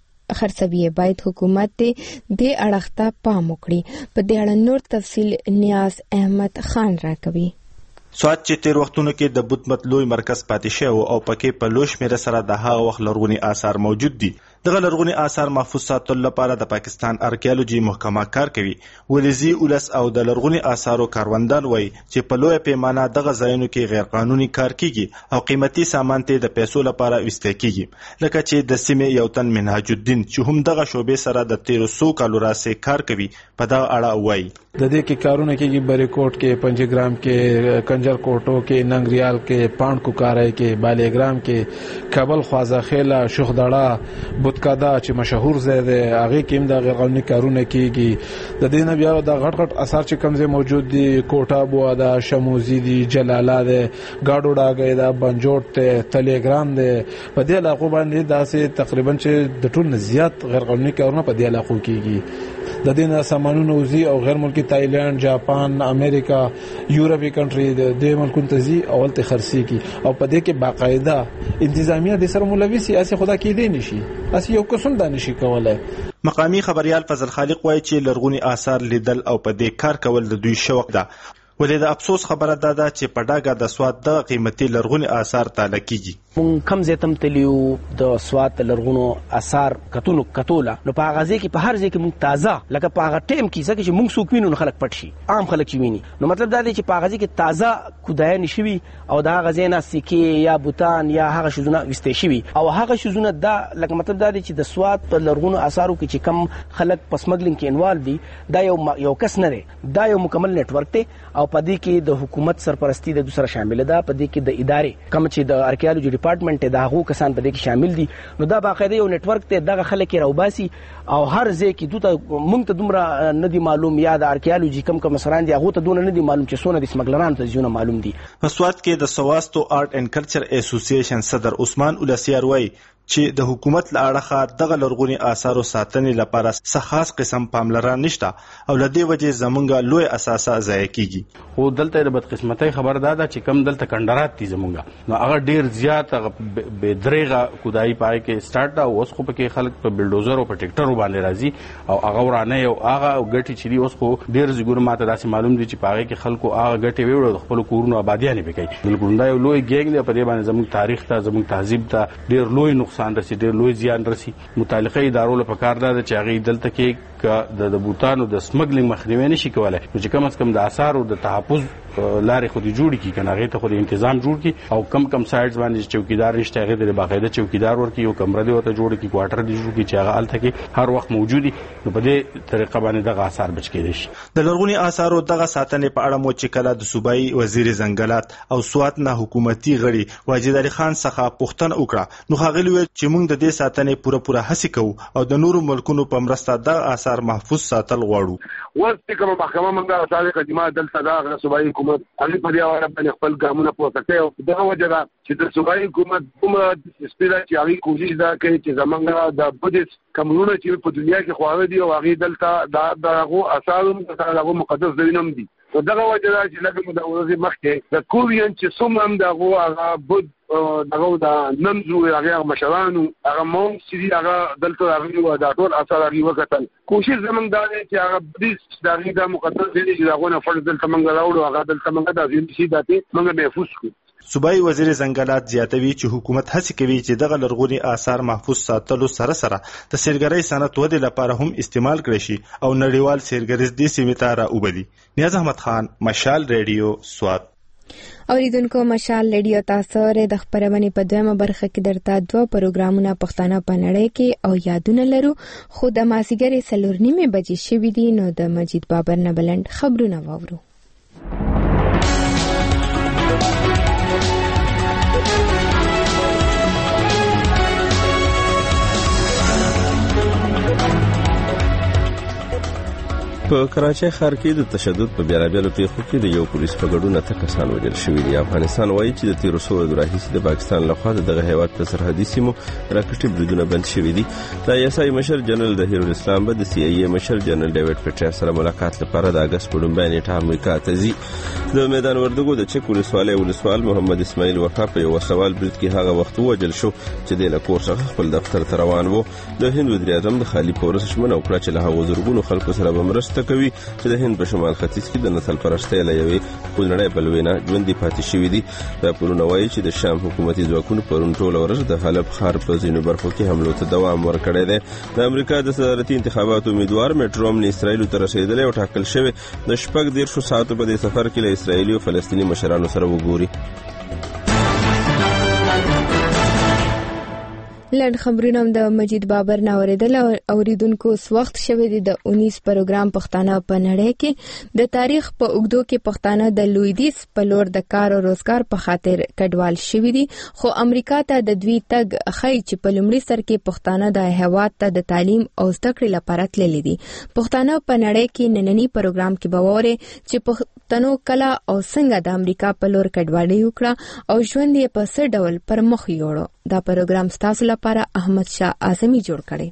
خرڅوي. باید حکومت دې اړخ ته پام وکړي. په دې اړه نور تفصیل نیاز احمد خان راکوي. سوات چې تیر وختونو کې د بوتمت لوی مرکز پاتې شوی او پکې په لوش میره سره د هغه وخت لرغوني آثار موجود دي. دغه لرغوني آثار محفوظ ساتلو لپاره د پاکستان ارکیالوجي محکمه کار کوي. ولزي اولس او د لرغوني آثارو کاروندان وایي چې په لوی پیمانه دغه ځایونو کې غیر قانوني کار کیږي او قیمتي سامان ته د پیسو لپاره وسته کیږي. لکه چې د سیمې یو تن منهاج الدین چې هم دغه شوبې سره د 1300 کالو راځي کار کوي په دغه اړه وایي د دې کې کارونه کېږي بریکوټ کې پنجګرام کې کنجر کوټو کې ننګریال کې پاند کوکارای کې بالیګرام کې کابل خوازاخیلا شوخداړه بوتکادا چې مشهور ځای دی هغه کې هم د غیر قانوني کارونه کېږي. د دې نه بیا د غټ غټ اثار چې کوم ځای موجود دي کوټا بوا دا شموزي دي جلالا ده گاډو ډاګي دا بنجوټ ته ټلیګرام ده. په دې علاقو باندې داسې تقریبا چې د ټول زیات غیر قانوني کارونه په دې علاقو کېږي. د دې نه سامانونو وزي او غیر ملکی تایلند جاپان امریکا یورپی کنټری د دې ملکونو ته زی اول ته خرسي کی او په دې کې باقاعده انتظامیه د سره مولوي سیاسي خدا کې دی نشي اسی یو قسم د نشي کولای. مقامی خبريال فضل خالق وایي چې لرغوني آثار لیدل او په دې کار کول د دوی شوق ده. ولې د افسوس خبره ده چې په ډاګه د سواد د قیمتي لرغوني آثار تعالی کیږي. مونږ کم زیاتم تلیو د سواد لرغونو آثار کتوله نو په غازی کې په هر ځای کې مونږ تازه لکه په هغه ټیم کې ځکه چې مونږ څوک وینو خلک پټ شي عام خلک چې ویني نو مطلب دا دی چې په غازی کې تازه کودای نشوي او دا غازی نه سکه یا بوتان یا هغه شوزونه وسته شي او هغه شوزونه دا لکه مطلب دا دی چې د سواد په لرغونو آثارو کې چې کم خلک پسمګلینګ کې انوالو دي دا یو کس نه دی دا یو مکمل نت ورک دی او په دې کې د حکومت سرپرستی د دوسر شامل ده. په دې کې د ادارې کوم چې د ارکیالوجي ډپارټمنټ د هغو کسان په دې کې شامل دي نو دا باقاعده یو نت ورک ته دغه خلک راوباسي او هر ځای کې دوی مونږ ته دومره نه دي معلوم یا د ارکیالوجي کوم مسران دي هغه ته دونه نه دي معلوم چې سونه د سمګلرانو ته ځونه معلوم دي. په سواد کې د سواستو آرټ اینڈ کلچر اسوسییشن صدر عثمان اولسیار وایي چې د حکومت له اړخه دغه لرغوني آثارو ساتنې لپاره څه خاص قسم پاملرنه نشته او لدې وجه زمونږه لوی اساسه ضایع کیږي. او دلته د بدقسمتۍ خبر ده چې کم دلته کندرات دي زمونږه نو هغه ډیر زیات به درېغه کودای پای کې سٹارټ او اوس خو پکې خلک په بلډوزر او په ټریکټر باندې راځي او هغه ورانه او هغه ګټي چې اوس خو ډیر زګور ماته داسې معلوم دي چې پای کې خلکو هغه ګټي ویوړو د خپل کورونو آبادیانه وکړي. بالکل دا یو لوی ګینګ دی په دې باندې زموږ تاریخ ته زموږ تهذیب ته ډیر لوی نقصان رسي ډیر لوی زیان رسي. متعلقه ادارو له پکار ده چې هغه دلته کې د بوتانو د سمګلینګ مخنیوي نشي کولای چې کم از کم د آثارو د تحفظ لارې خو دې جوړ کی کنه هغه ته خو دې تنظیم جوړ کی او کم سایډز باندې چوکیدار نشته هغه د باقاعده چوکیدار ورکی یو کمره دی ورته جوړ کی کوارټر دی جوړ کی چې هغه الته کې هر وخت موجودي نو په دې طریقه باندې دغه آثار بچ کېدي شي. د لرغوني آثارو دغه ساتنې په اړه مو چې کله د صوبایي وزیر ځنګلات او سوات نه حکومتي غړي واجد علي خان څخه پوښتنه وکړه نو هغه ویل چې موږ د دې ساتنې پوره هڅه کوو او د نورو ملکونو په مرسته د آثار محفوظ ساتل غواړو. ورته کوم محکمه موږ تاریخ قدیمه دلته دا صوبایي حکومت علي په دې اړه باندې خپل ګامونه پورته کوي او دا وجه ده چې د صوبایي حکومت کومه سپیډه چې هغه کوشش دا کوي چې زمونږ د بودیس کمونونه چې په دنیا کې خواږه دي او هغه دلته دا هغه آثار هم هغه مقدس ځایونه دي نو دغه وجه دا چې لکه د ورځې مخکې د کوریان چې څومره هم دغه هغه بود دغه د نمزو هغه مشرانو هغه مونږ چې هغه دلته هغه د ټول اثر هغه وکتل کوشش زمونږ دا دی چې هغه بدیس دغه د مقدس دي چې دغه فرض دلته مونږ راوړو هغه دلته مونږ د ځینې داتې مونږ محفوظ کړو. صوبایي وزیر ځنګلات زیاتوي چې حکومت هڅه کوي چې دغه لرغوني آثار محفوظ ساتلو سره سره د سیلګرۍ صنعت ودې لپاره هم استعمال کړي شي او نړیوال سیلګریز دې سیمې ته راوبدي. نیاز احمد خان، مشال ریډیو، سوات. اوریدونکو، مشال ریډیو تاسو د خبرونې په دویمه برخه کې درته دوه پروګرامونه پښتانه په نړۍ کې او یادونه لرو، خو د مازیګر 4:30 بجې شوي دي. نو د مجید بابر نه بلند خبرونه واورو. په کراچۍ ښار کې د تشدد په بیلابیلو پیښو کې د یو پولیس په ګډون 8 کسان وژل شوي دي. افغانستان وایي چې د تیرو څو ورځو راهیسې د پاکستان لخوا دغه هیواد په سرحدي سیمو راکټي بریدونه بند شوي دي. د ISI مشر جنرال ظهیر الاسلام به د CIA مشر جنرال ډیوډ پیټرس سره ملاقات لپاره د اگست په لومړۍ نیټه امریکا ته ځي. د میدان وردګو د چک ولسوال محمد اسماعیل وفا په یو سوال برید کې هغه وخت وژل شو چې د کور څخه خپل دفتر ته روان وو. د هند وزیر اعظم د خالي پورس شمن او کړه چې له هغو زرګونو خلکو سره مرسته کوي چې د هند په شمال ختیځ کې د نسل پرستۍ له یوې خونړۍ بلوې نه ژوندي پاتې شوي دي. راپورونه وایي چې د شام حکومتي ځواکونو پرون ټوله ورځ د حلب ښار په ځینو برخو کې حملو ته دوام ورکړی دی. د امریکا د صدارتي انتخاباتو امیدوار میټ رومني اسرائیلو ته رسېدلی او ټاکل شوی د 14 ساعتو په دې سفر کې له اسرائیلي او فلسطیني مشرانو سره وګوري. لړ خبرونه د مجید بابر نه اوریدل. اوریدونکو، وخت شوه د 19 پروګرام پښتانه په نړۍ کې د تاریخ په اوږدو کې پښتانه د لویدیځ په لور د کار او روزګار په خاطر کډوال شوي دي، خو امریکا ته د دوی تګ ښیي چې په لومړي سر کې پښتانه د هیواد ته د تعلیم او زده کړې لپاره تللي دي. پښتانه په نړۍ کې نننی پروګرام کې به ووري چې پښتنو کله او څنګه د امریکا په لور کډوالي وکړه او ژوند یې په څه ډول پر مخ یوړو. دا پروګرام ستاسو لپاره احمد شاه اعظمي جوړ کړی.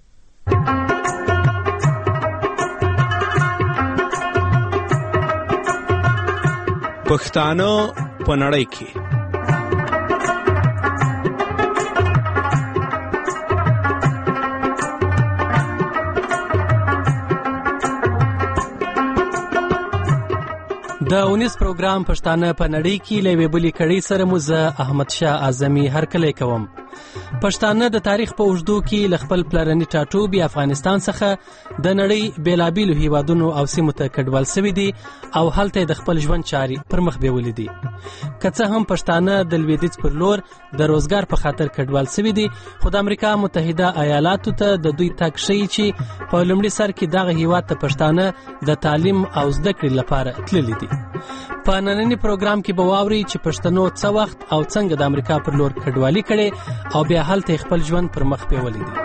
پښتانه په نړۍ کې د 19 پروګرام پښتانه په نړۍ کې لوي بلی کړي سره مو زه احمد شاه اعظمي هرکلی کوم. پښتانه د تاریخ په اوږدو کې ل خپل پلرني ټاټوبي افغانستان څخه د نړۍ بیلابیلو هیوادونو او سیمو ته کډوال شوي دي او هلته د خپل ژوند چاري پر مخ بیولې دي. که څه هم پښتانه د لویدیځ پر لور د روزګار په خاطر کډوال شوي دي، خو د امریکا متحده ایالاتو ته د دوی تګ ښیي چې په لومړي سر کې دغه هیواد ته پښتانه د تعلیم او زده کړې لپاره تللي دي. په نننی پروګرام کې به واوري چې پښتنو څه وخت او څنګه د امریکا پر لور کډوالي کړي او بیا هلته خپل ژوند پر مخ بیولې دي.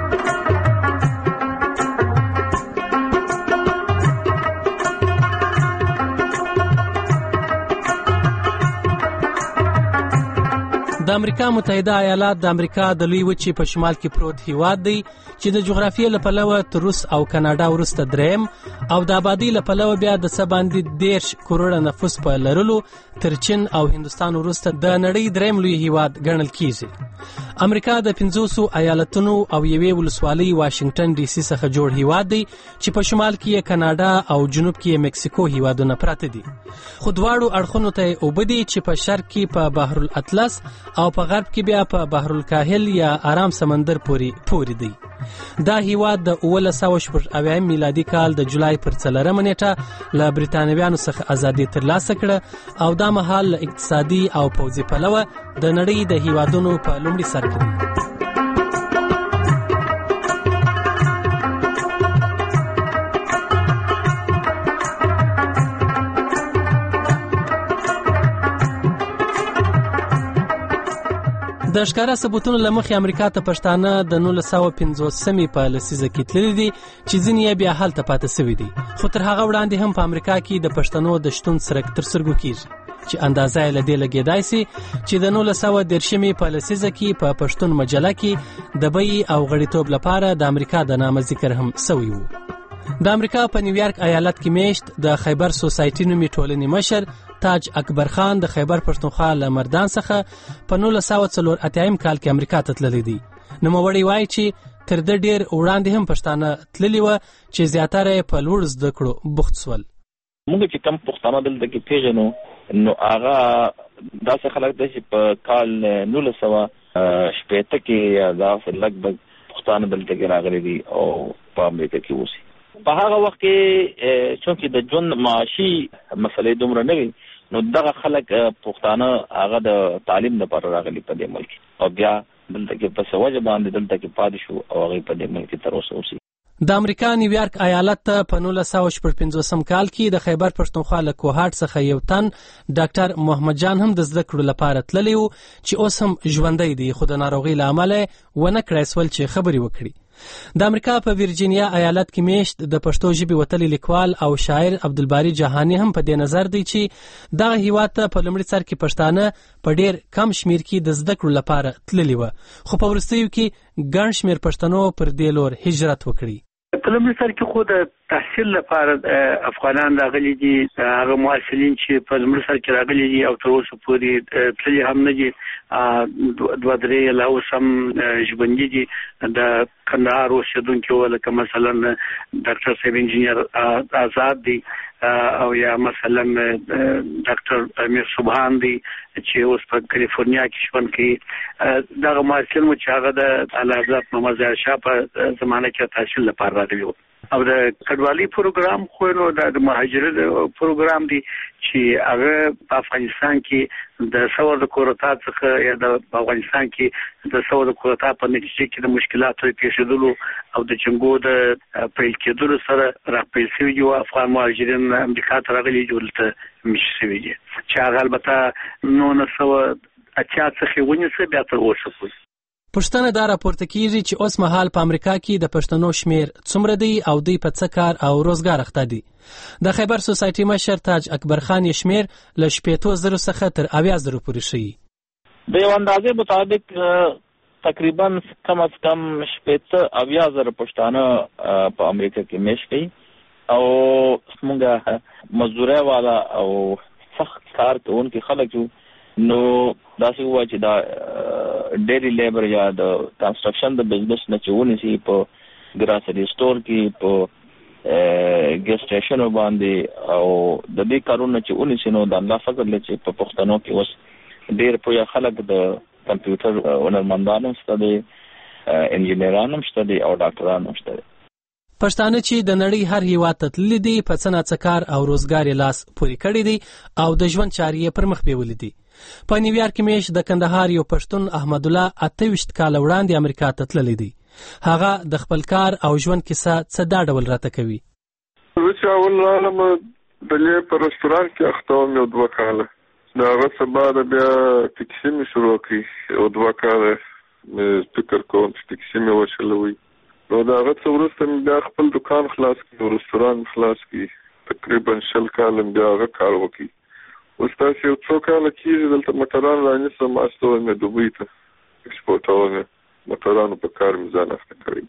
د امریکا متحده ایالات د امریکا د لوی وچې په شمال کې پروت هیواد دی چې د جغرافیې له پلوه تر روس او کاناډا وروسته دریم او د آبادی له پلوه بیا د څه باندې 10 کروڑه نفوس په لرلو تر چین او هندستان وروسته د نړۍ دریم لوی هیواد ګڼل کیږي. امریکا د 500 ایالتونو او یوې ولسوالۍ واشنگټن ډي سي څخه جوړ هیواد دی چې په شمال کې کاناډا او جنوب کې مکسیکو هیوادونه پراته دي. خو دواړو اړخونو ته اوبدي چې په شرق کې په بحر الاطلس او په غرب کې بیا په بحر الکاهل یا آرام سمندر پورې دی. دا هیواد د 1940 میلادي کال د جولای پر 4 نیټه له بریتانویانو څخه ازادي ترلاسه کړه او دا مهال اقتصادي او پوځي پلوه د نړۍ د هیوادونو په لومړي سر کې دی. د ښکارا ثبوتونو له مخې امریکا ته پښتانه د 1950 په لسیزه کې تللي دي چې ځینې یې بیا هلته پاتې شوي دي، خو تر هغه وړاندې هم په امریکا کې د پښتنو د شتون څرک تر سترګو کیږي چې اندازه یې له دې لګېدای سي چې د 1910 په لسیزه کې په پښتون مجله کې د بیې او غړیتوب لپاره د امریکا د نامه ذکر هم شوی و. د امریکا په نیویارک ایالت کې میشت د خیبر سوسایټي نومي ټولنې مشر تاج اکبر خان د خیبر پښتونخوا له مردان څخه په 1984 کال کې امریکا ته تللی دی. نوموړی وایي چې تر د ډیر وړاندې هم پښتانه تللی و چې زیاتره په لوړ زده کړو بوخت سول. موږ چې کم پښتانه دلته کې پیژنو نو هغه داسې خلک دي چې په کال 1980 کې داسې لږ پښتانه دلته کې راغلي دي او په امریکا کې اوسي. په هغه وخت کې چې د ژوند معاشي مسلې دومره نه وي نو دغه خلک پښتانه هغه د تعلیم لپاره راغلي په دې ملک او بیا دلته کې په سوجه باندې دلته کې پاتې شو او هغه په دې ملک تر اوسه اوسي. د امریکا نیویارک ایالت ته په 1955 کال کې د خیبر پښتونخوا له کوهاټ څخه یو تن ډاکټر محمد جان هم د زده کړو لپاره تللی و چې اوس هم ژوندی دی خو د ناروغۍ له امله ونه کړای سول چې خبرې وکړي. د امریکا په ورجینیا ایالت کې میشت د پښتو ژبې وتلی لیکوال او شاعر عبدالباری جهانی هم په دې نظر دی چې دغه هیواد ته په لومړي سر کې پښتانه په ډیر کم شمیر کې د زده کړو لپاره تللی و خو په وروستیو کې ګڼ شمیر پښتنو پر دې لور هجرت وکړي. په لومړي سر کې خو د تحصیل لپاره افغانان راغلي دي، هغه محصلین چې په لومړي سر کې راغلي دي او تر اوسه پورې تللي هم نه دي، دوه درې لا اوس هم ژوندي دي. د کندهار اوسېدونکي لکه مثلا ډاکټر صاحب انجینیر آزاد دی او یا مثلا ډاکټر امیر سبحان دی چې اوس په کالیفورنیا کې ژوند کوي. دغه محصلین مو چې هغه د اعلی حضرت محمد ظاهر شاه په زمانه کې تحصیل لپاره راغلي وو او د کډوالۍ پروګرام خو نو د مهاجرت پروګرام دی چې هغه په افغانستان کې د سور د کورتا څخه یا د افغانستان کې د سور د کورتا په نتیجه کې د مشکلاتو پیښېدلو او د جنګو د پیل کېدلو سره راپیل شوي یو افغان مهاجرین امریکا ته راغلي دي مشي شوي دي چې هغه البته 1980 څخه ونیسه بیا تر اوسه پورې. پښتنه دا راپورته کیږي چې اوس مهال په امریکا کې د پښتنو شمیر څومره دی او دوی په څه کار او روزګار اخته دي. د خیبر سوسایټي مشر تاج اکبر خان شمیر له 80,000 څخه تر 80,000 پورې شي. د یو اندازې مطابق تقریبا کم از کم 80,000 پښتانه په امریکا کې میشت دي او موږ مزدوري والا او سخت کار کوونکي خلک یو نو داسې وایي چې دا ډیری لیبر یا د کنسټرکشن د بزنس نه چېونی سي په ګراسري سٹور کې په ګیس سټیشن باندې او د دې کارونه چېونی سي نو د الله فضل چې په پښتنو کې اوس ډیر پوهه خلک د کمپیوټر هنرمندان هم شته دي، انجینران هم شته دي او ډاکټران هم شته دي. پښتانه چې د نړۍ هر هیواد ته تللي دي په څه ناڅه کار او روزګار یې لاس پورې کړی دی او د ژوند چارې یې پر مخ بیولې دي. په نیویارک کې میشت د کندهار یو پښتون احمد الله 28 کال وړاندې امریکا ته تللی دی. هغه د خپل کار او ژوند کیسه څه دا ډول راته کوي. زه چې اول رالم دلې په رستوران کې اخته وم یو 2 کاله، د هغه څه بعد بیا ټکسي مې شروع کړې یو 2 کاله مې فکر کوم چې ټکسي مې وشلوي نو د هغه څه وروسته مې بیا خپل دکان خلاص کړي، رستوران خلاص کړي، تقریبا 20 کاله مې بیا هغه کار وکړي. اوس تاسې یو 2 کاله کېږي دلته موټران رانیسم، استوم مې دوبۍ ته ایکسپورټوم، موټرانو په کار مې ځان اخته کړی.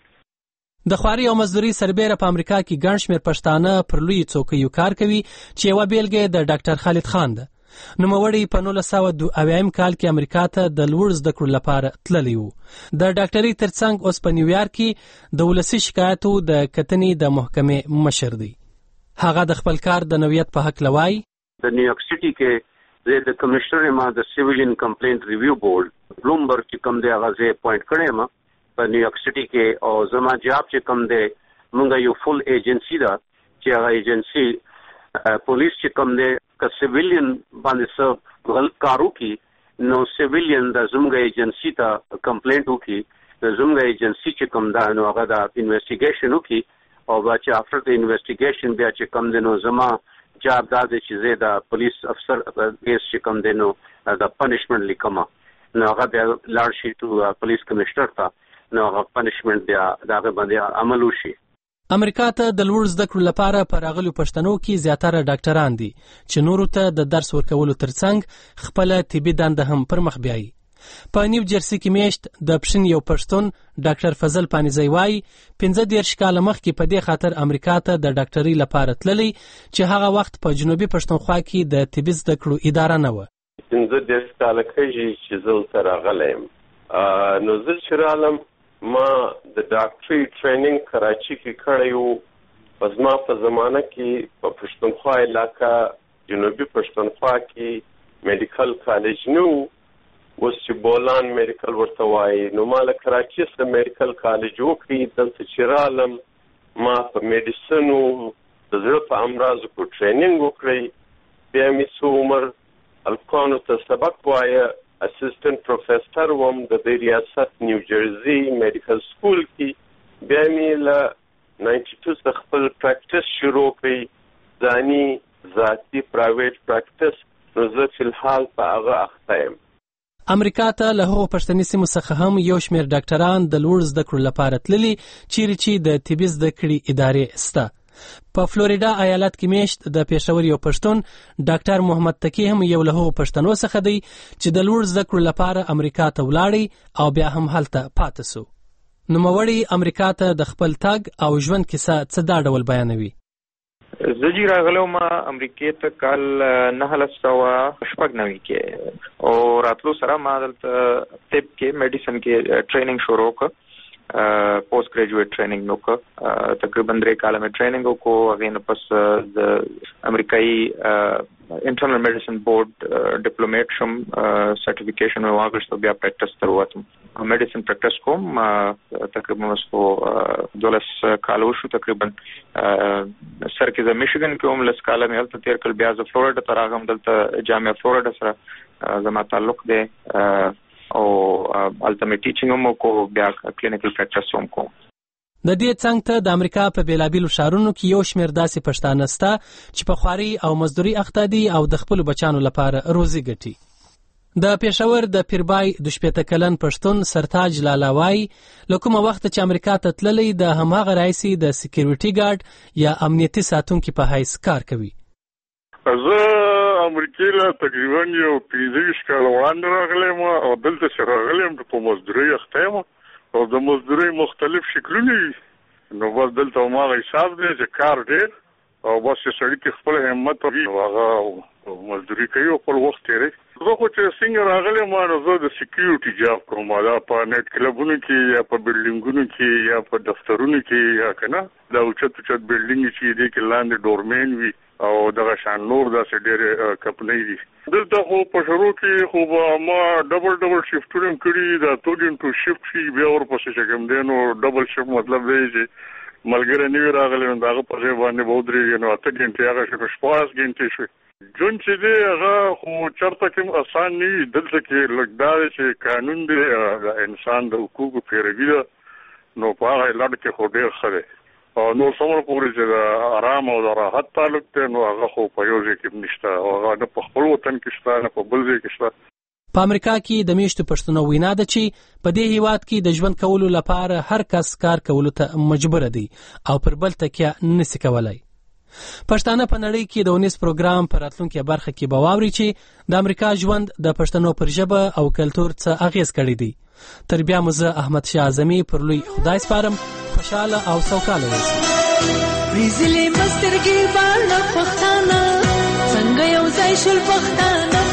د خواري او مزدوري سربیره په امریکا کې ګڼ شمېر پښتانه پر لویو څوکیو کار کوي چې یوه بیلګه د ډاکټر خالد خان ده. نوموړی په 1982 کال کې امریکا ته د لوړ زده کړو لپاره تللی و. د ډاکټرۍ ترڅنګ اوس په نیویارک کې د ولسي شکایتو د کتنې د محکمې مشر دی. هغه د خپل کار د نوعیت په هکله وایي. د نیویارک سټي کې د کمشنر ما د سیویلین کمپلینټ ریویو بورډ بلومبرګ چې کوم دی هغه زه اپوینټ کړی ما په نیویارک سټي کې او زما جاب چې کوم دی مونږ یو فل ایجنسی ده چې هغه ایجنسی پولیس چې کوم دی که سیویلین باندې څه غلط کار وکړي نو سیویلین د زموږ ایجنسی ته کمپلینټ وکړي، د زموږ ایجنسی چې کوم ده نو هغه د انویسټیګیشن وکړي او بیا چې افټر د انویسټیګیشن بیا چې کوم دی نو زما جاب دا دی چې زه د پولیس افسر کیس چې کوم دی نو د پنشمنټ لیکم نو هغه بیا لاړ شي ټو پولیس کمشنر ته نو هغه پنشمنټ بیا دغه باندې عمل وشي. امریکا ته د لوړ زده کړو لپاره په راغلو پښتنو کې زیاتره ډاکټران دي چې نورو ته د درس ورکولو ترڅنګ خپله طبي دنده هم پر مخ بیایي. په نیو جرسي کې میشت د پښین یو پښتون ډاکټر فضل پانیزی وایي 15 کاله مخکې په دې خاطر امریکا ته د ډاکټرۍ لپاره تللی چې هغه وخت په جنوبي پښتونخوا کې د طبي زده کړو اداره نه وه. 15 کاله کېږي چې زه ورته راغلی یم. نو زه چې رالم ما د ډاکټرۍ ټریننګ کراچي کې کړی و. په زما په زمانه کې په پښتونخوا علاقه جنوبي پښتونخوا کې میډیکل کالج نه و. اوس چې بولان میډیکل ورته وایي. نو ما له کراچي څخه میډیکل کالج وکړي. دلته چې رالم ما په میډیسنو د زړه په امراضو کو ټریننګ وکړی. بیا مې څو عمر الکانو ته سبق وایه. اسسټنټ پروفیسر وم د دې ریاست نیو جرسي میډیکل سکول کې. بیا مې له 92 څخه خپل پریکټس شروع کړی، ځاني ذاتي پرایویټ پریکټس. نو زه فلحال په هغه اخته یم. امریکا ته له هغو پښتني سیمو څخه هم یو شمېر ډاکټران د لوړ زده کړو لپاره تللي چیرې چې د طبي زده کړې ادارې سته. په فلوریډا ایالت کې میشت د پېښور یو پښتون ډاکټر محمد تقي هم یو له هغو پښتنو څخه دی چې د لوړ زده کړو لپاره امریکا ته ولاړی او بیا هم هلته پاتې سو. نوموړی امریکا ته د خپل تګ او ژوند کیسه څه دا ډول بیانوي. زه چې راغلم امریکې ته کال 1996 کې او راتلو سره ما دلته طب کې میډیسن کې ټریننګ شروع کړ. پوسټ ګریجویټ ټریننګ نو کړ. تقریبا 3 کال مې ټریننګ وکړو. هغې نه پس د امریکایي انټرنل میډیسن بورډ ډیپلومیټ شم. سرټیفیکیشن مې واخیست او بیا پریکټس ته ووتم. میډیسن پریکټس کوم. تقریبا اوس 12 کال وشو. تقریبا سر کې زه میشیګن کې هم 10 کاله مې هلته تېر کړل. بیا زه فلوریډا ته راغلم. دلته جامعه فلوریډا سره زما تعلق دی او هلته مې ټیچینګ هم وکړو. بیا کلینیکل پریکټس هم کوم. د دې څنګ ته د امریکا په بیلابیلو ښارونو کې یو شمېر داسې پښتانه سته چې په خواري او مزدوري اخته دي او د خپلو بچیانو لپاره روزي ګټي. د پېښور د پیربای د 18 کلن پښتون سرتاج لالا وایي له کومه وخته چې امریکا ته تللی د هماغه رئیسي د سکیورټي ګارډ یا امنیتي ساتونکي په حیث کار کوي. زه امریکې له تقریبا یو 15 کال وړاندې راغلی یم او دلته چې راغلی یم په مزدورۍ اخته یم او د مزدورۍ مختلف شکلونه وي. نو بس دلته هماغه حساب دی چې کار ډېر او بس چې سړي کې خپل همت وي هغه مزدوري کوي او خپل وخت تېروي. زه خو چې څنګه راغلی یم نو زه د سکیورټي جاب کوم. دا په نیټ کلبونو کې یا په بلډینګونو کې یا په دفترونو کې یا که نه دا اوچت بلډینګ چې دی کې لاندې ډورمین وي او دغه شان نور داسې ډېرې کمپنۍ دي. دلته خو په شروع کې خو به ما ډبل شفټونه هم کړي. دا 2 انټو شفټ شي بیا ورپسې چې کوم دی نو ډبل شفټ مطلب دی چې ملګری نوي راغلی نو د هغه په ځای باندې به ودرېږي نو 8 ګنټې هغه شي 14 ګنټې شوي. ژوند چې دی هغه خو چېرته کې هم اسان نه وي. دلته کې لږ دا دی چې قانون دی د انسان د حقوقو پیروي ده نو په هغه لړ کې خو ډېر ښه دی او نو څومره پورې چې د آرام او د راحت تعلق دی نو هغه خو په یو ځای کې نشته او هغه نه په خپل وطن کې شته نه په بل ځای کې شته. په امریکا کې د میشتو پښتنو وینا ده چې په دې هیواد کې د ژوند کولو لپاره هر کس کار کولو ته مجبور دی او پر بل تکیه نشي کولای. پښتانه په نړۍ کې د ونیس پروګرام پر راتلونکي برخه کې به واوري چې د امریکا ژوند د پښتنو پر ژبه او کلتور څه اغیز کړی دی. تر بیا مو زه احمد شاه اعظمي پر لوی خدای سپارم. خوشاله او سوکاله اوسئ. ریزلې مسترګې باندې پښتانه څنګه یو ځای شول پښتانه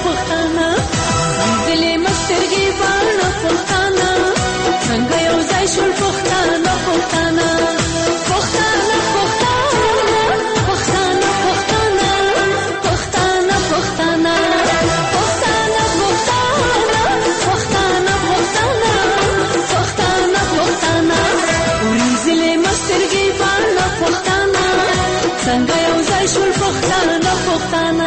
ریزلې مسترګې باندې پښتانه څنګه یو ځای شول پښتانه څنګه یو ځای شول پښتانه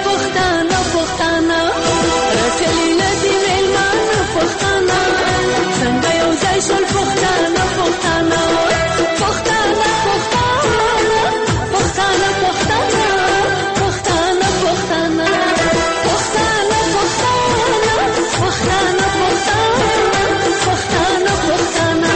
پښتانه پښتانه راټلي لدی میلمانه پښتانه څنګه یو ځای شول پښتانه پښتانه پښتانه پښتانه پښتانه پښتانه پښتانه پښتانه پښتانه پښتانه پښتانه پښتانه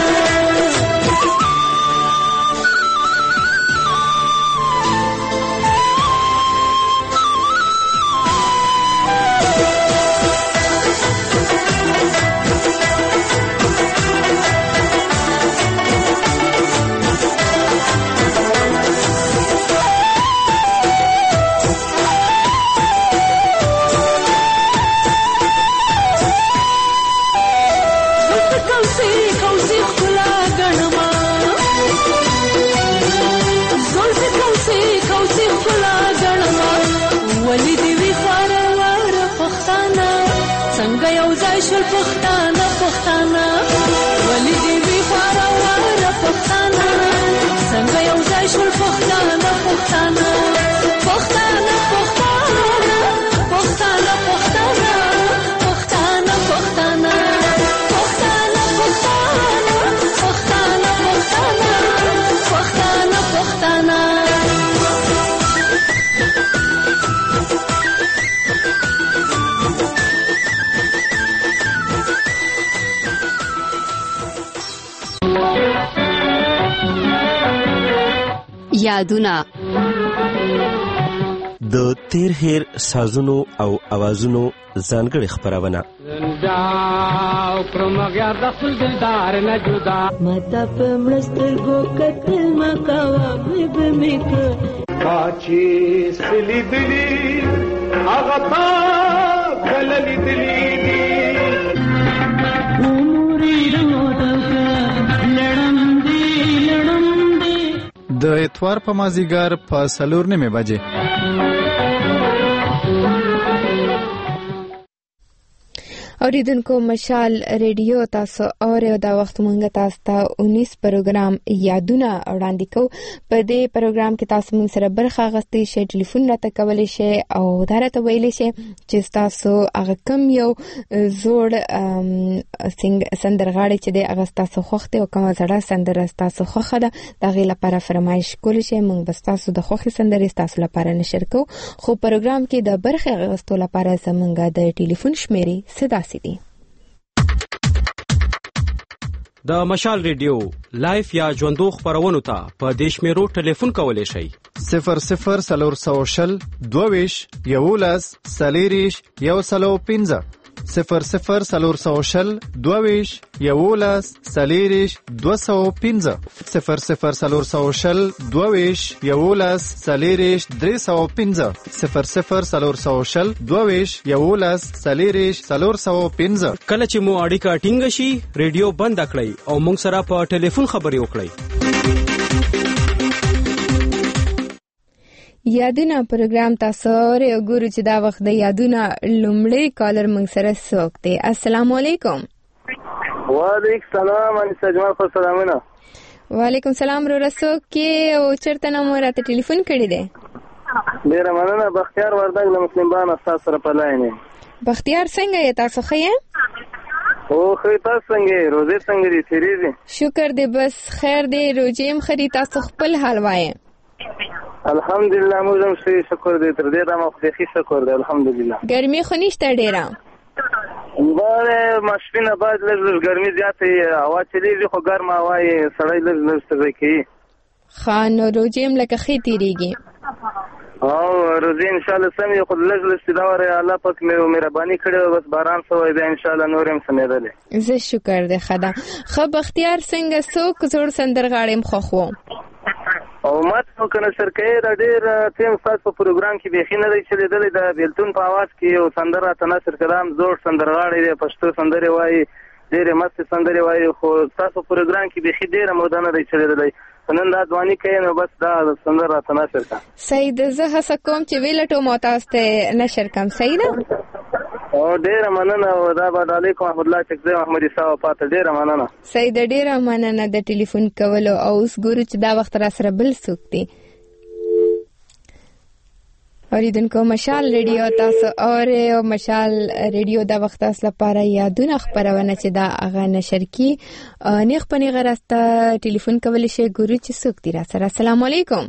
پښتانه پښتانه ولې دې وی خارواره پښتانه څنګه یو ځای شول پښتانه پښتانه پښتانه پښتانه پښتانه پښتانه پښتانه پښتانه پښتانه پښتانه پښتانه پښتانه یادونه د تیر هیر سازونو او اوازونو ځانګړي خبرونه زنداو پرمغیار د خپل دلدار نه جدا متا په مسترګو کتل مکوا به میک کاچی سلی دلی هغه تا کللی دلی د اتوار په مازیګر په 4:30 بجې اوریدونکو مشال ریډیو تاسو اورئ دا وخت مونږ تاسو ته 19 پروګرام یادونه وړاندې کوو. په دې پروګرام کې تاسو مونږ سره برخه اخیستئ شئ، ټلیفون راته کولی شئ او دا راته ویلی شئ چې تاسو هغه کم یو زوړ سندرغاړی چې دی هغه تاسو خوښ دی او کومه زړه سندره تاسو خوښه ده د هغې لپاره فرمایش کولی شئ. مونږ به ستاسو د خوښې سندرې ستاسو لپاره نشر کوو. خو پروګرام کې د برخې اخیستو لپاره زمونږ د ټلیفون شمیرې صدا د مشال ریډیو لایف یا ژوندو خبرونو ته په دیش میرو ټلیفون کولی شئ 00 22 11 40 115 00 22 11 40 215 00 22 11 40 315 00 22 11 40 415 کله چې مو اړیکه ټینګ شي ریډیو بند کړئ او موږ سره په ټلیفون خبرې وکړئ. یادونه پروګرام تاسو اورئ او ګورو چې دا وخت د یادونه لومړی کالر موږ سره څوک دی. السلام علیکم. وعلیکم السلام انیسه جمال خو سلامونه. وعلیکم السلام رو رسوک کې او چرته نو راته ټلیفون کړی دی. ډیره مننه. بختیار وردګ له مسلم بان استاد سره په لاین. بختیار څنګه یې تاسو ښه یې؟ او خې تاسو څنګه یې؟ روزه څنګه دي؟ تیری دي؟ شکر دې بس خیر دې. روزه هم خري تاسو خپل حال وایې؟ الحمدلله موږ هم شکر دې تر دې دمه خو دې شکر دې الحمدلله. ګرمي خو نشته ډیره؟ باره ماشینه باید لږ ګرمي زیاته هوا چلیږي خو ګرمه هوا یې سړی لږ ستړی کوي. ښه نو روزه هم لکه ښې تېرېږي؟ او روزه ان شاء الله سمې خو لږ دا وره الله پاک مهرباني کړې بس باران شوی دی ان شاء الله نور هم سمېدلی. زه شکر دې ښه ده. ښه بختیار څنګه څوک زوړ سندرغاړی هم خوښ و؟ او ماته نو که نشر کوې دا ډېر ټیم ستاسو په پروګرام کې بیخي نه دی چلېدلی. د بیلتون په اواز کې یو سندره راته نشر کړه هم زوړ سندرغاړی دی پښتو سندرې وایي ډېرې مستې سندرې وایي خو ستاسو پروګرام کې بیخي ډېره موده نه دی چلېدلی. نن دا ځواني کوي نو بس دا سندره راته نشر کړه. صحیح ده. زه هڅه کوم چې ویلټوم او تاسو ته نشر کړم. صحیح ده. او ډیره مننه. او دا بعد علیکم احمد الله چکزی محمد عیسی پاته ډیره مننه. صحیح ده. ډیره مننه د ټلیفون کولو. او اوس ګورو چې دا وخت را سره بل څوک دی. اوریدونکو مشال ریډیو تاسو او مشال ریډیو د وخت تاسو لپاره یادونه خبرونه چې دا اغه نشر کی نیخ پنی غراسته ټلیفون کول شي ګورو چې څوک دی را سره. السلام علیکم.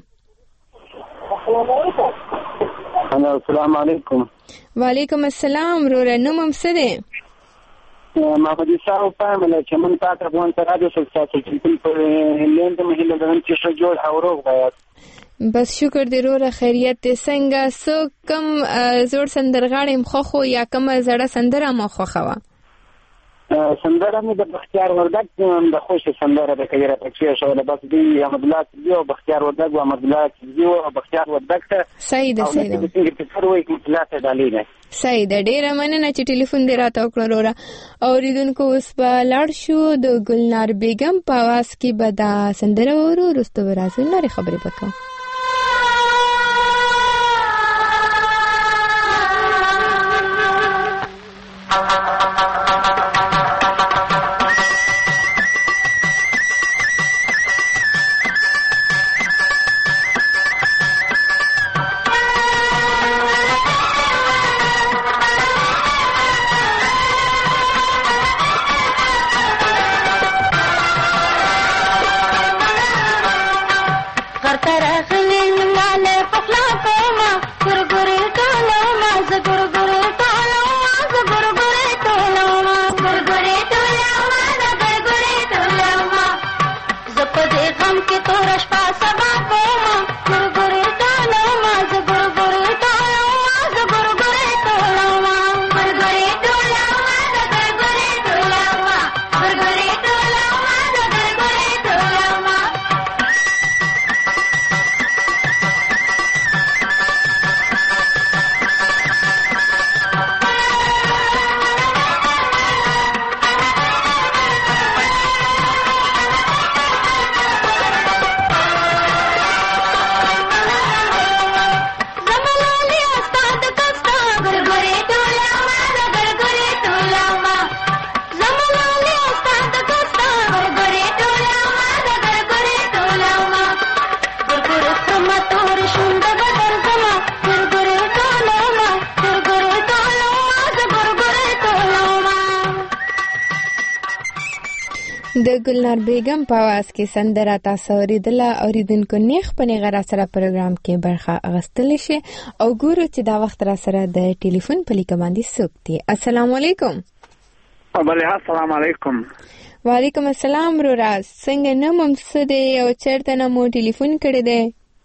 السلام علیکم. وعلیکم السلام. رور نوم څه دی؟ ما په دې ساو پامل چې من تاسو افغان سره د سلسله ټلیفون پر لند مهله د نن چې جوړ اوروغ باید بس شکر دې روره خیریت دې څنګه سو کم زوړ سندرغاړي مخخو یا کم زړه سندره مخخو سندره مې د بختیار وردګ د خوش سندره د کیره پکې شو د بس دی احمد الله دیو بختیار وردګ او احمد الله دیو او بختیار وردګ ته سید د څنګه په وای کې پلاته ډالې نه سید ډیره مننه چې ټلیفون دې راته وکړ روره. اوریدونکو اوس به لاړ شو د ګلنار بیگم په आवाज کې به دا سندره ورو رستو راځي لري خبرې وکړو. د ګلنار بیگم په आवाज کې سندره تاسو اوریدله. اوریدونکو نیخ پنی غرا سره پروګرام کې برخه اغستل شي او ګورو چې دا وخت را سره د ټلیفون په لیک باندې څوک دی. السلام علیکم. السلام علیکم. وعلیکم السلام. رورا څنګه نوم څه دی او چیرته مو ټلیفون کړی دی؟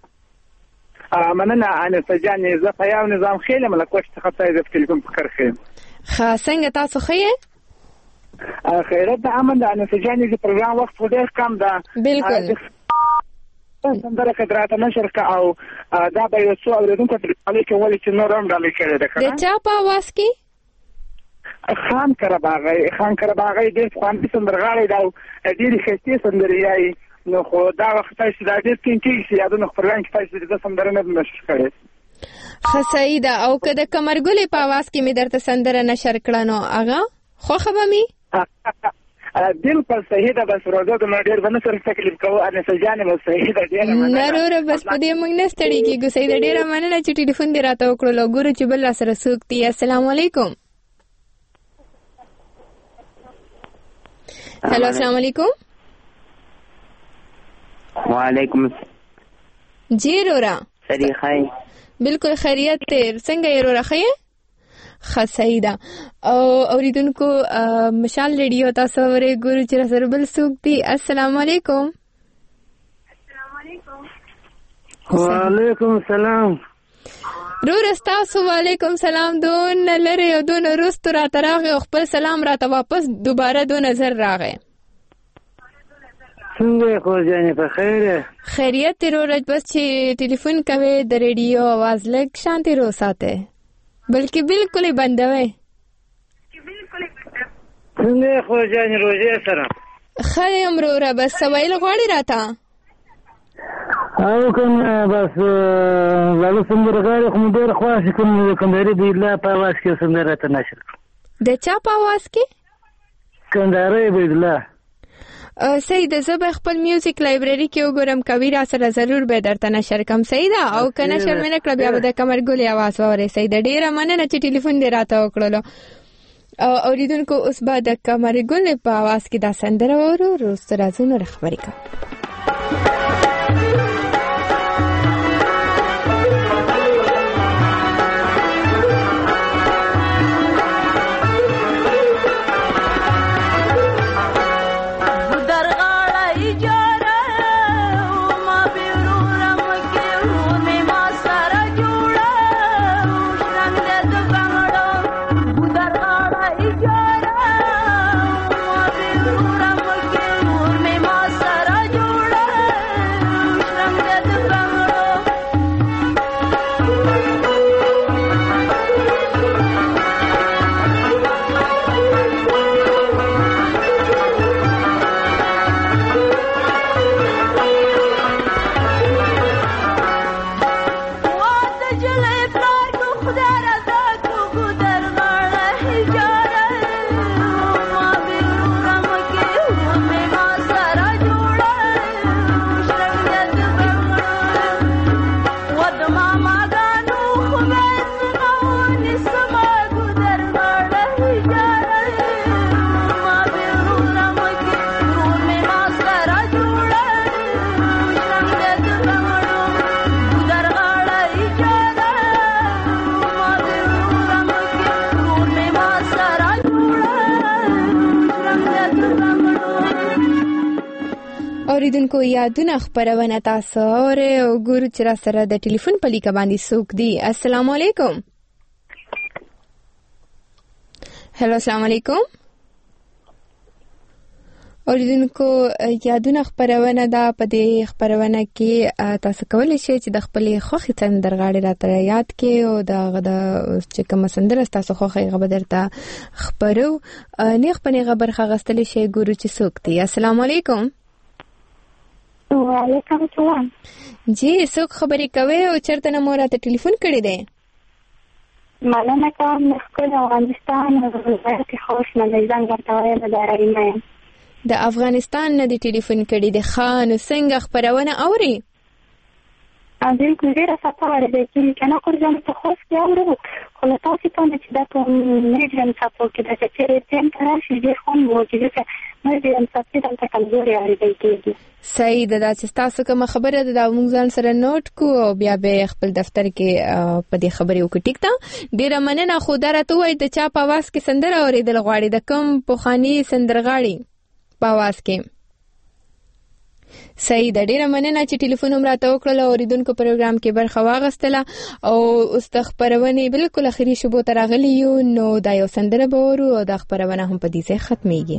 مننه انا سجاني زه په یو نظام خېله ملکوش څخه د ټلیفون په کرخه. څنګه تاسو خې؟ خیرت د امن د انسجاني د پروګرام وخت ډېر کم ده. بالکل سندره کډراته نشر کا او دا به یو څو اوریدونکو ته اړ کې ولې چې نور هم ډالې کړي ده. د چا په आवाज کې؟ خان کرباغي ډېر خوندي سندرغاړي دا ډېر ښه سندري یای نو خو دا وخت چې دا ډېر کې یادونه خبران کې تاسو د سندره نه نشر کړي. خسایده او کده کمرګلې په आवाज کې مې درته سندره نشر کړنو اغه خو خبرمي بالکل صحیح ده. بس روزه د مډیر باندې سره تکلیف کوو ان سجانه بس صحیح ده ډیر مننه. نروره بس په دې موږ نه ستړي کیږو. سید ډیر مننه چې ټلیفون دې راته وکړو. ګورو چې بل سره سوکتي. السلام علیکم. هلو السلام علیکم. وعلیکم جی رورا سری خای بالکل خیریت تیر څنګه یې رورا خې خسایده او اوریدونکو مشال ریډیو تاسو ورې ګورو چې سره بل سوکتي. السلام علیکم. وعلیکم السلام. رور استاسو وعلیکم سلام. دون لری او دون رستو را تراغه خپل سلام را ته واپس دوباره دو نظر راغې. څنګه خو جانې په خیره؟ خیریت رورج بس چې ټلیفون کوي د ریډیو आवाज لګ شانتي رو ساته بلکې بالکل بندوي. څنګه خو جانې روزه سره خیم رورا بس سوال غواړي راته او کوم بس لاله سندرغاړي خو ډېر خوښ کوم دی الله په आवाज کې سندره ته نشر. د چا په आवाज کې؟ کندهاري دی الله. سید زه به خپل میوزیک لایبرری کې وګورم کوي را سره ضرور به درته نشر کوم سید او که نشر مې نکړه بیا به د قمرګلې اواز واورئ سید ډېره مننه چې ټلیفون دې راته وکړلو اوریدونکو اوس به د قمرګلې په اواز کې دا سندره واورو وروسته راځو نور خبرې کوو اوریدونکو یادونه خبرونه تاسو اورئ او ګورو چې را سره د ټلیفون په لیکه باندې څوک دی. السلام علیکم. هلو السلام علیکم. اوریدونکو یادونه خبرونه دا په دې خبرونه کې تاسو کولی شئ چې د خپلې خوښې سندرغاړي راته یاد کړئ او دغه د چې کومه سندره ستاسو خوښه هغه به درته خپرو. نیغ په نیغه برخه اخیستلی شئ. ګورو چې څوک دی. السلام علیکم. وعلیکم السلام. جی څوک خبرې کوي او چېرته نه مو راته ټلیفون کړی دی؟ مننه کوم د خپل افغانستان ولایت خوست نه د زنګ ورته وایم د رحیمه یم. د افغانستان نه د ټلیفون کړی دی. ښه نو څنګه خبرونه اوري؟ بالکل ډېره ښه اورېدی چې نه خورځم په خوست کې اورو خو له تاسې په چې دا په میډیم څپو کې ده چې چېرې ټیم ته راشي ډېر خوند و چې ځکه میډیم څپې دلته کمزورې اورېدی کېږي. صحیح ده. دا چې تاسو کومه خبره ده دا موږ ځان سره نوٹ کو او بیا به خپل دفتر کې په دې خبرې وکړو. ټیک ده. ډېره مننه. خو دا راته ووایئ د چا په اواز کې سندره اورېدل غواړي؟ د کوم پخواني سندرغاړي په اواز کې؟ صحیح ده. ډېره مننه چې ټلیفون هم راته وکړل او اوریدونکو پروګرام کې برخه واخیستله او اوس د خپرونې بالکل اخري شبو ته راغلي یو. نو دا یو سندره به اورو او دا خپرونه هم په دې ځای ختمیږي.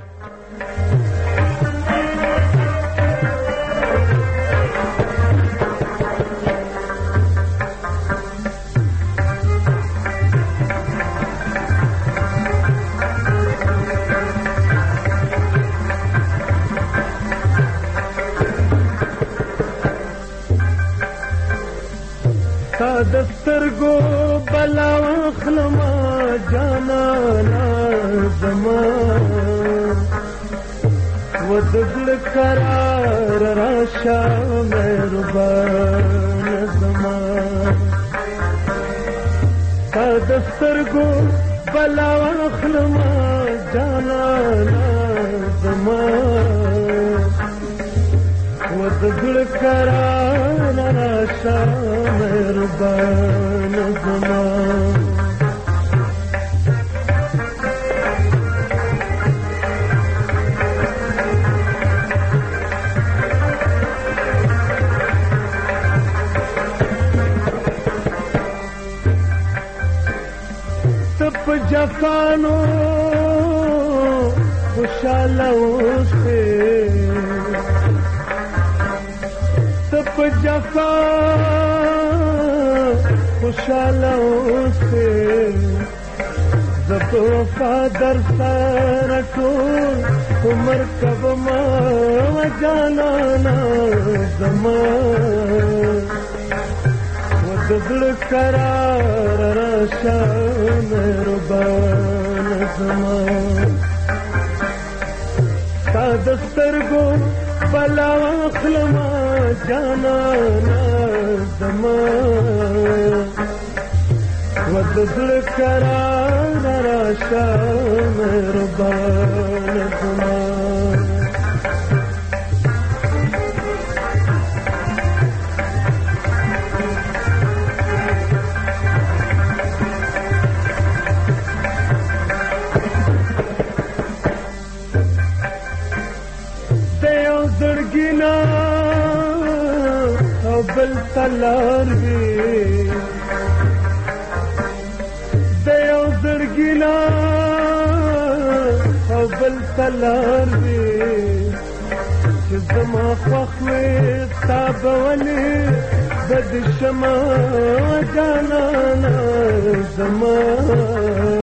دسترګو بلا خلما جانا زما ودل قرار راشا مهربان زما دسترګو بلا خلما جانا زما ودل قرار راشا مهربان زما تپ جفانو خوشاله اوسه تپ جفا خوشاله اوسه زب وفادر سره ټول عمر کب ما جانانا زما ودل قرار راشا مهربان زما تا دسترګو بلا خلما جانانا زما ودزل قرار راشا مهربان زما بل تلار وی دیو زړګینا او بل تلار وی چې زما خوښوي تابولې بد شمه جانانا زما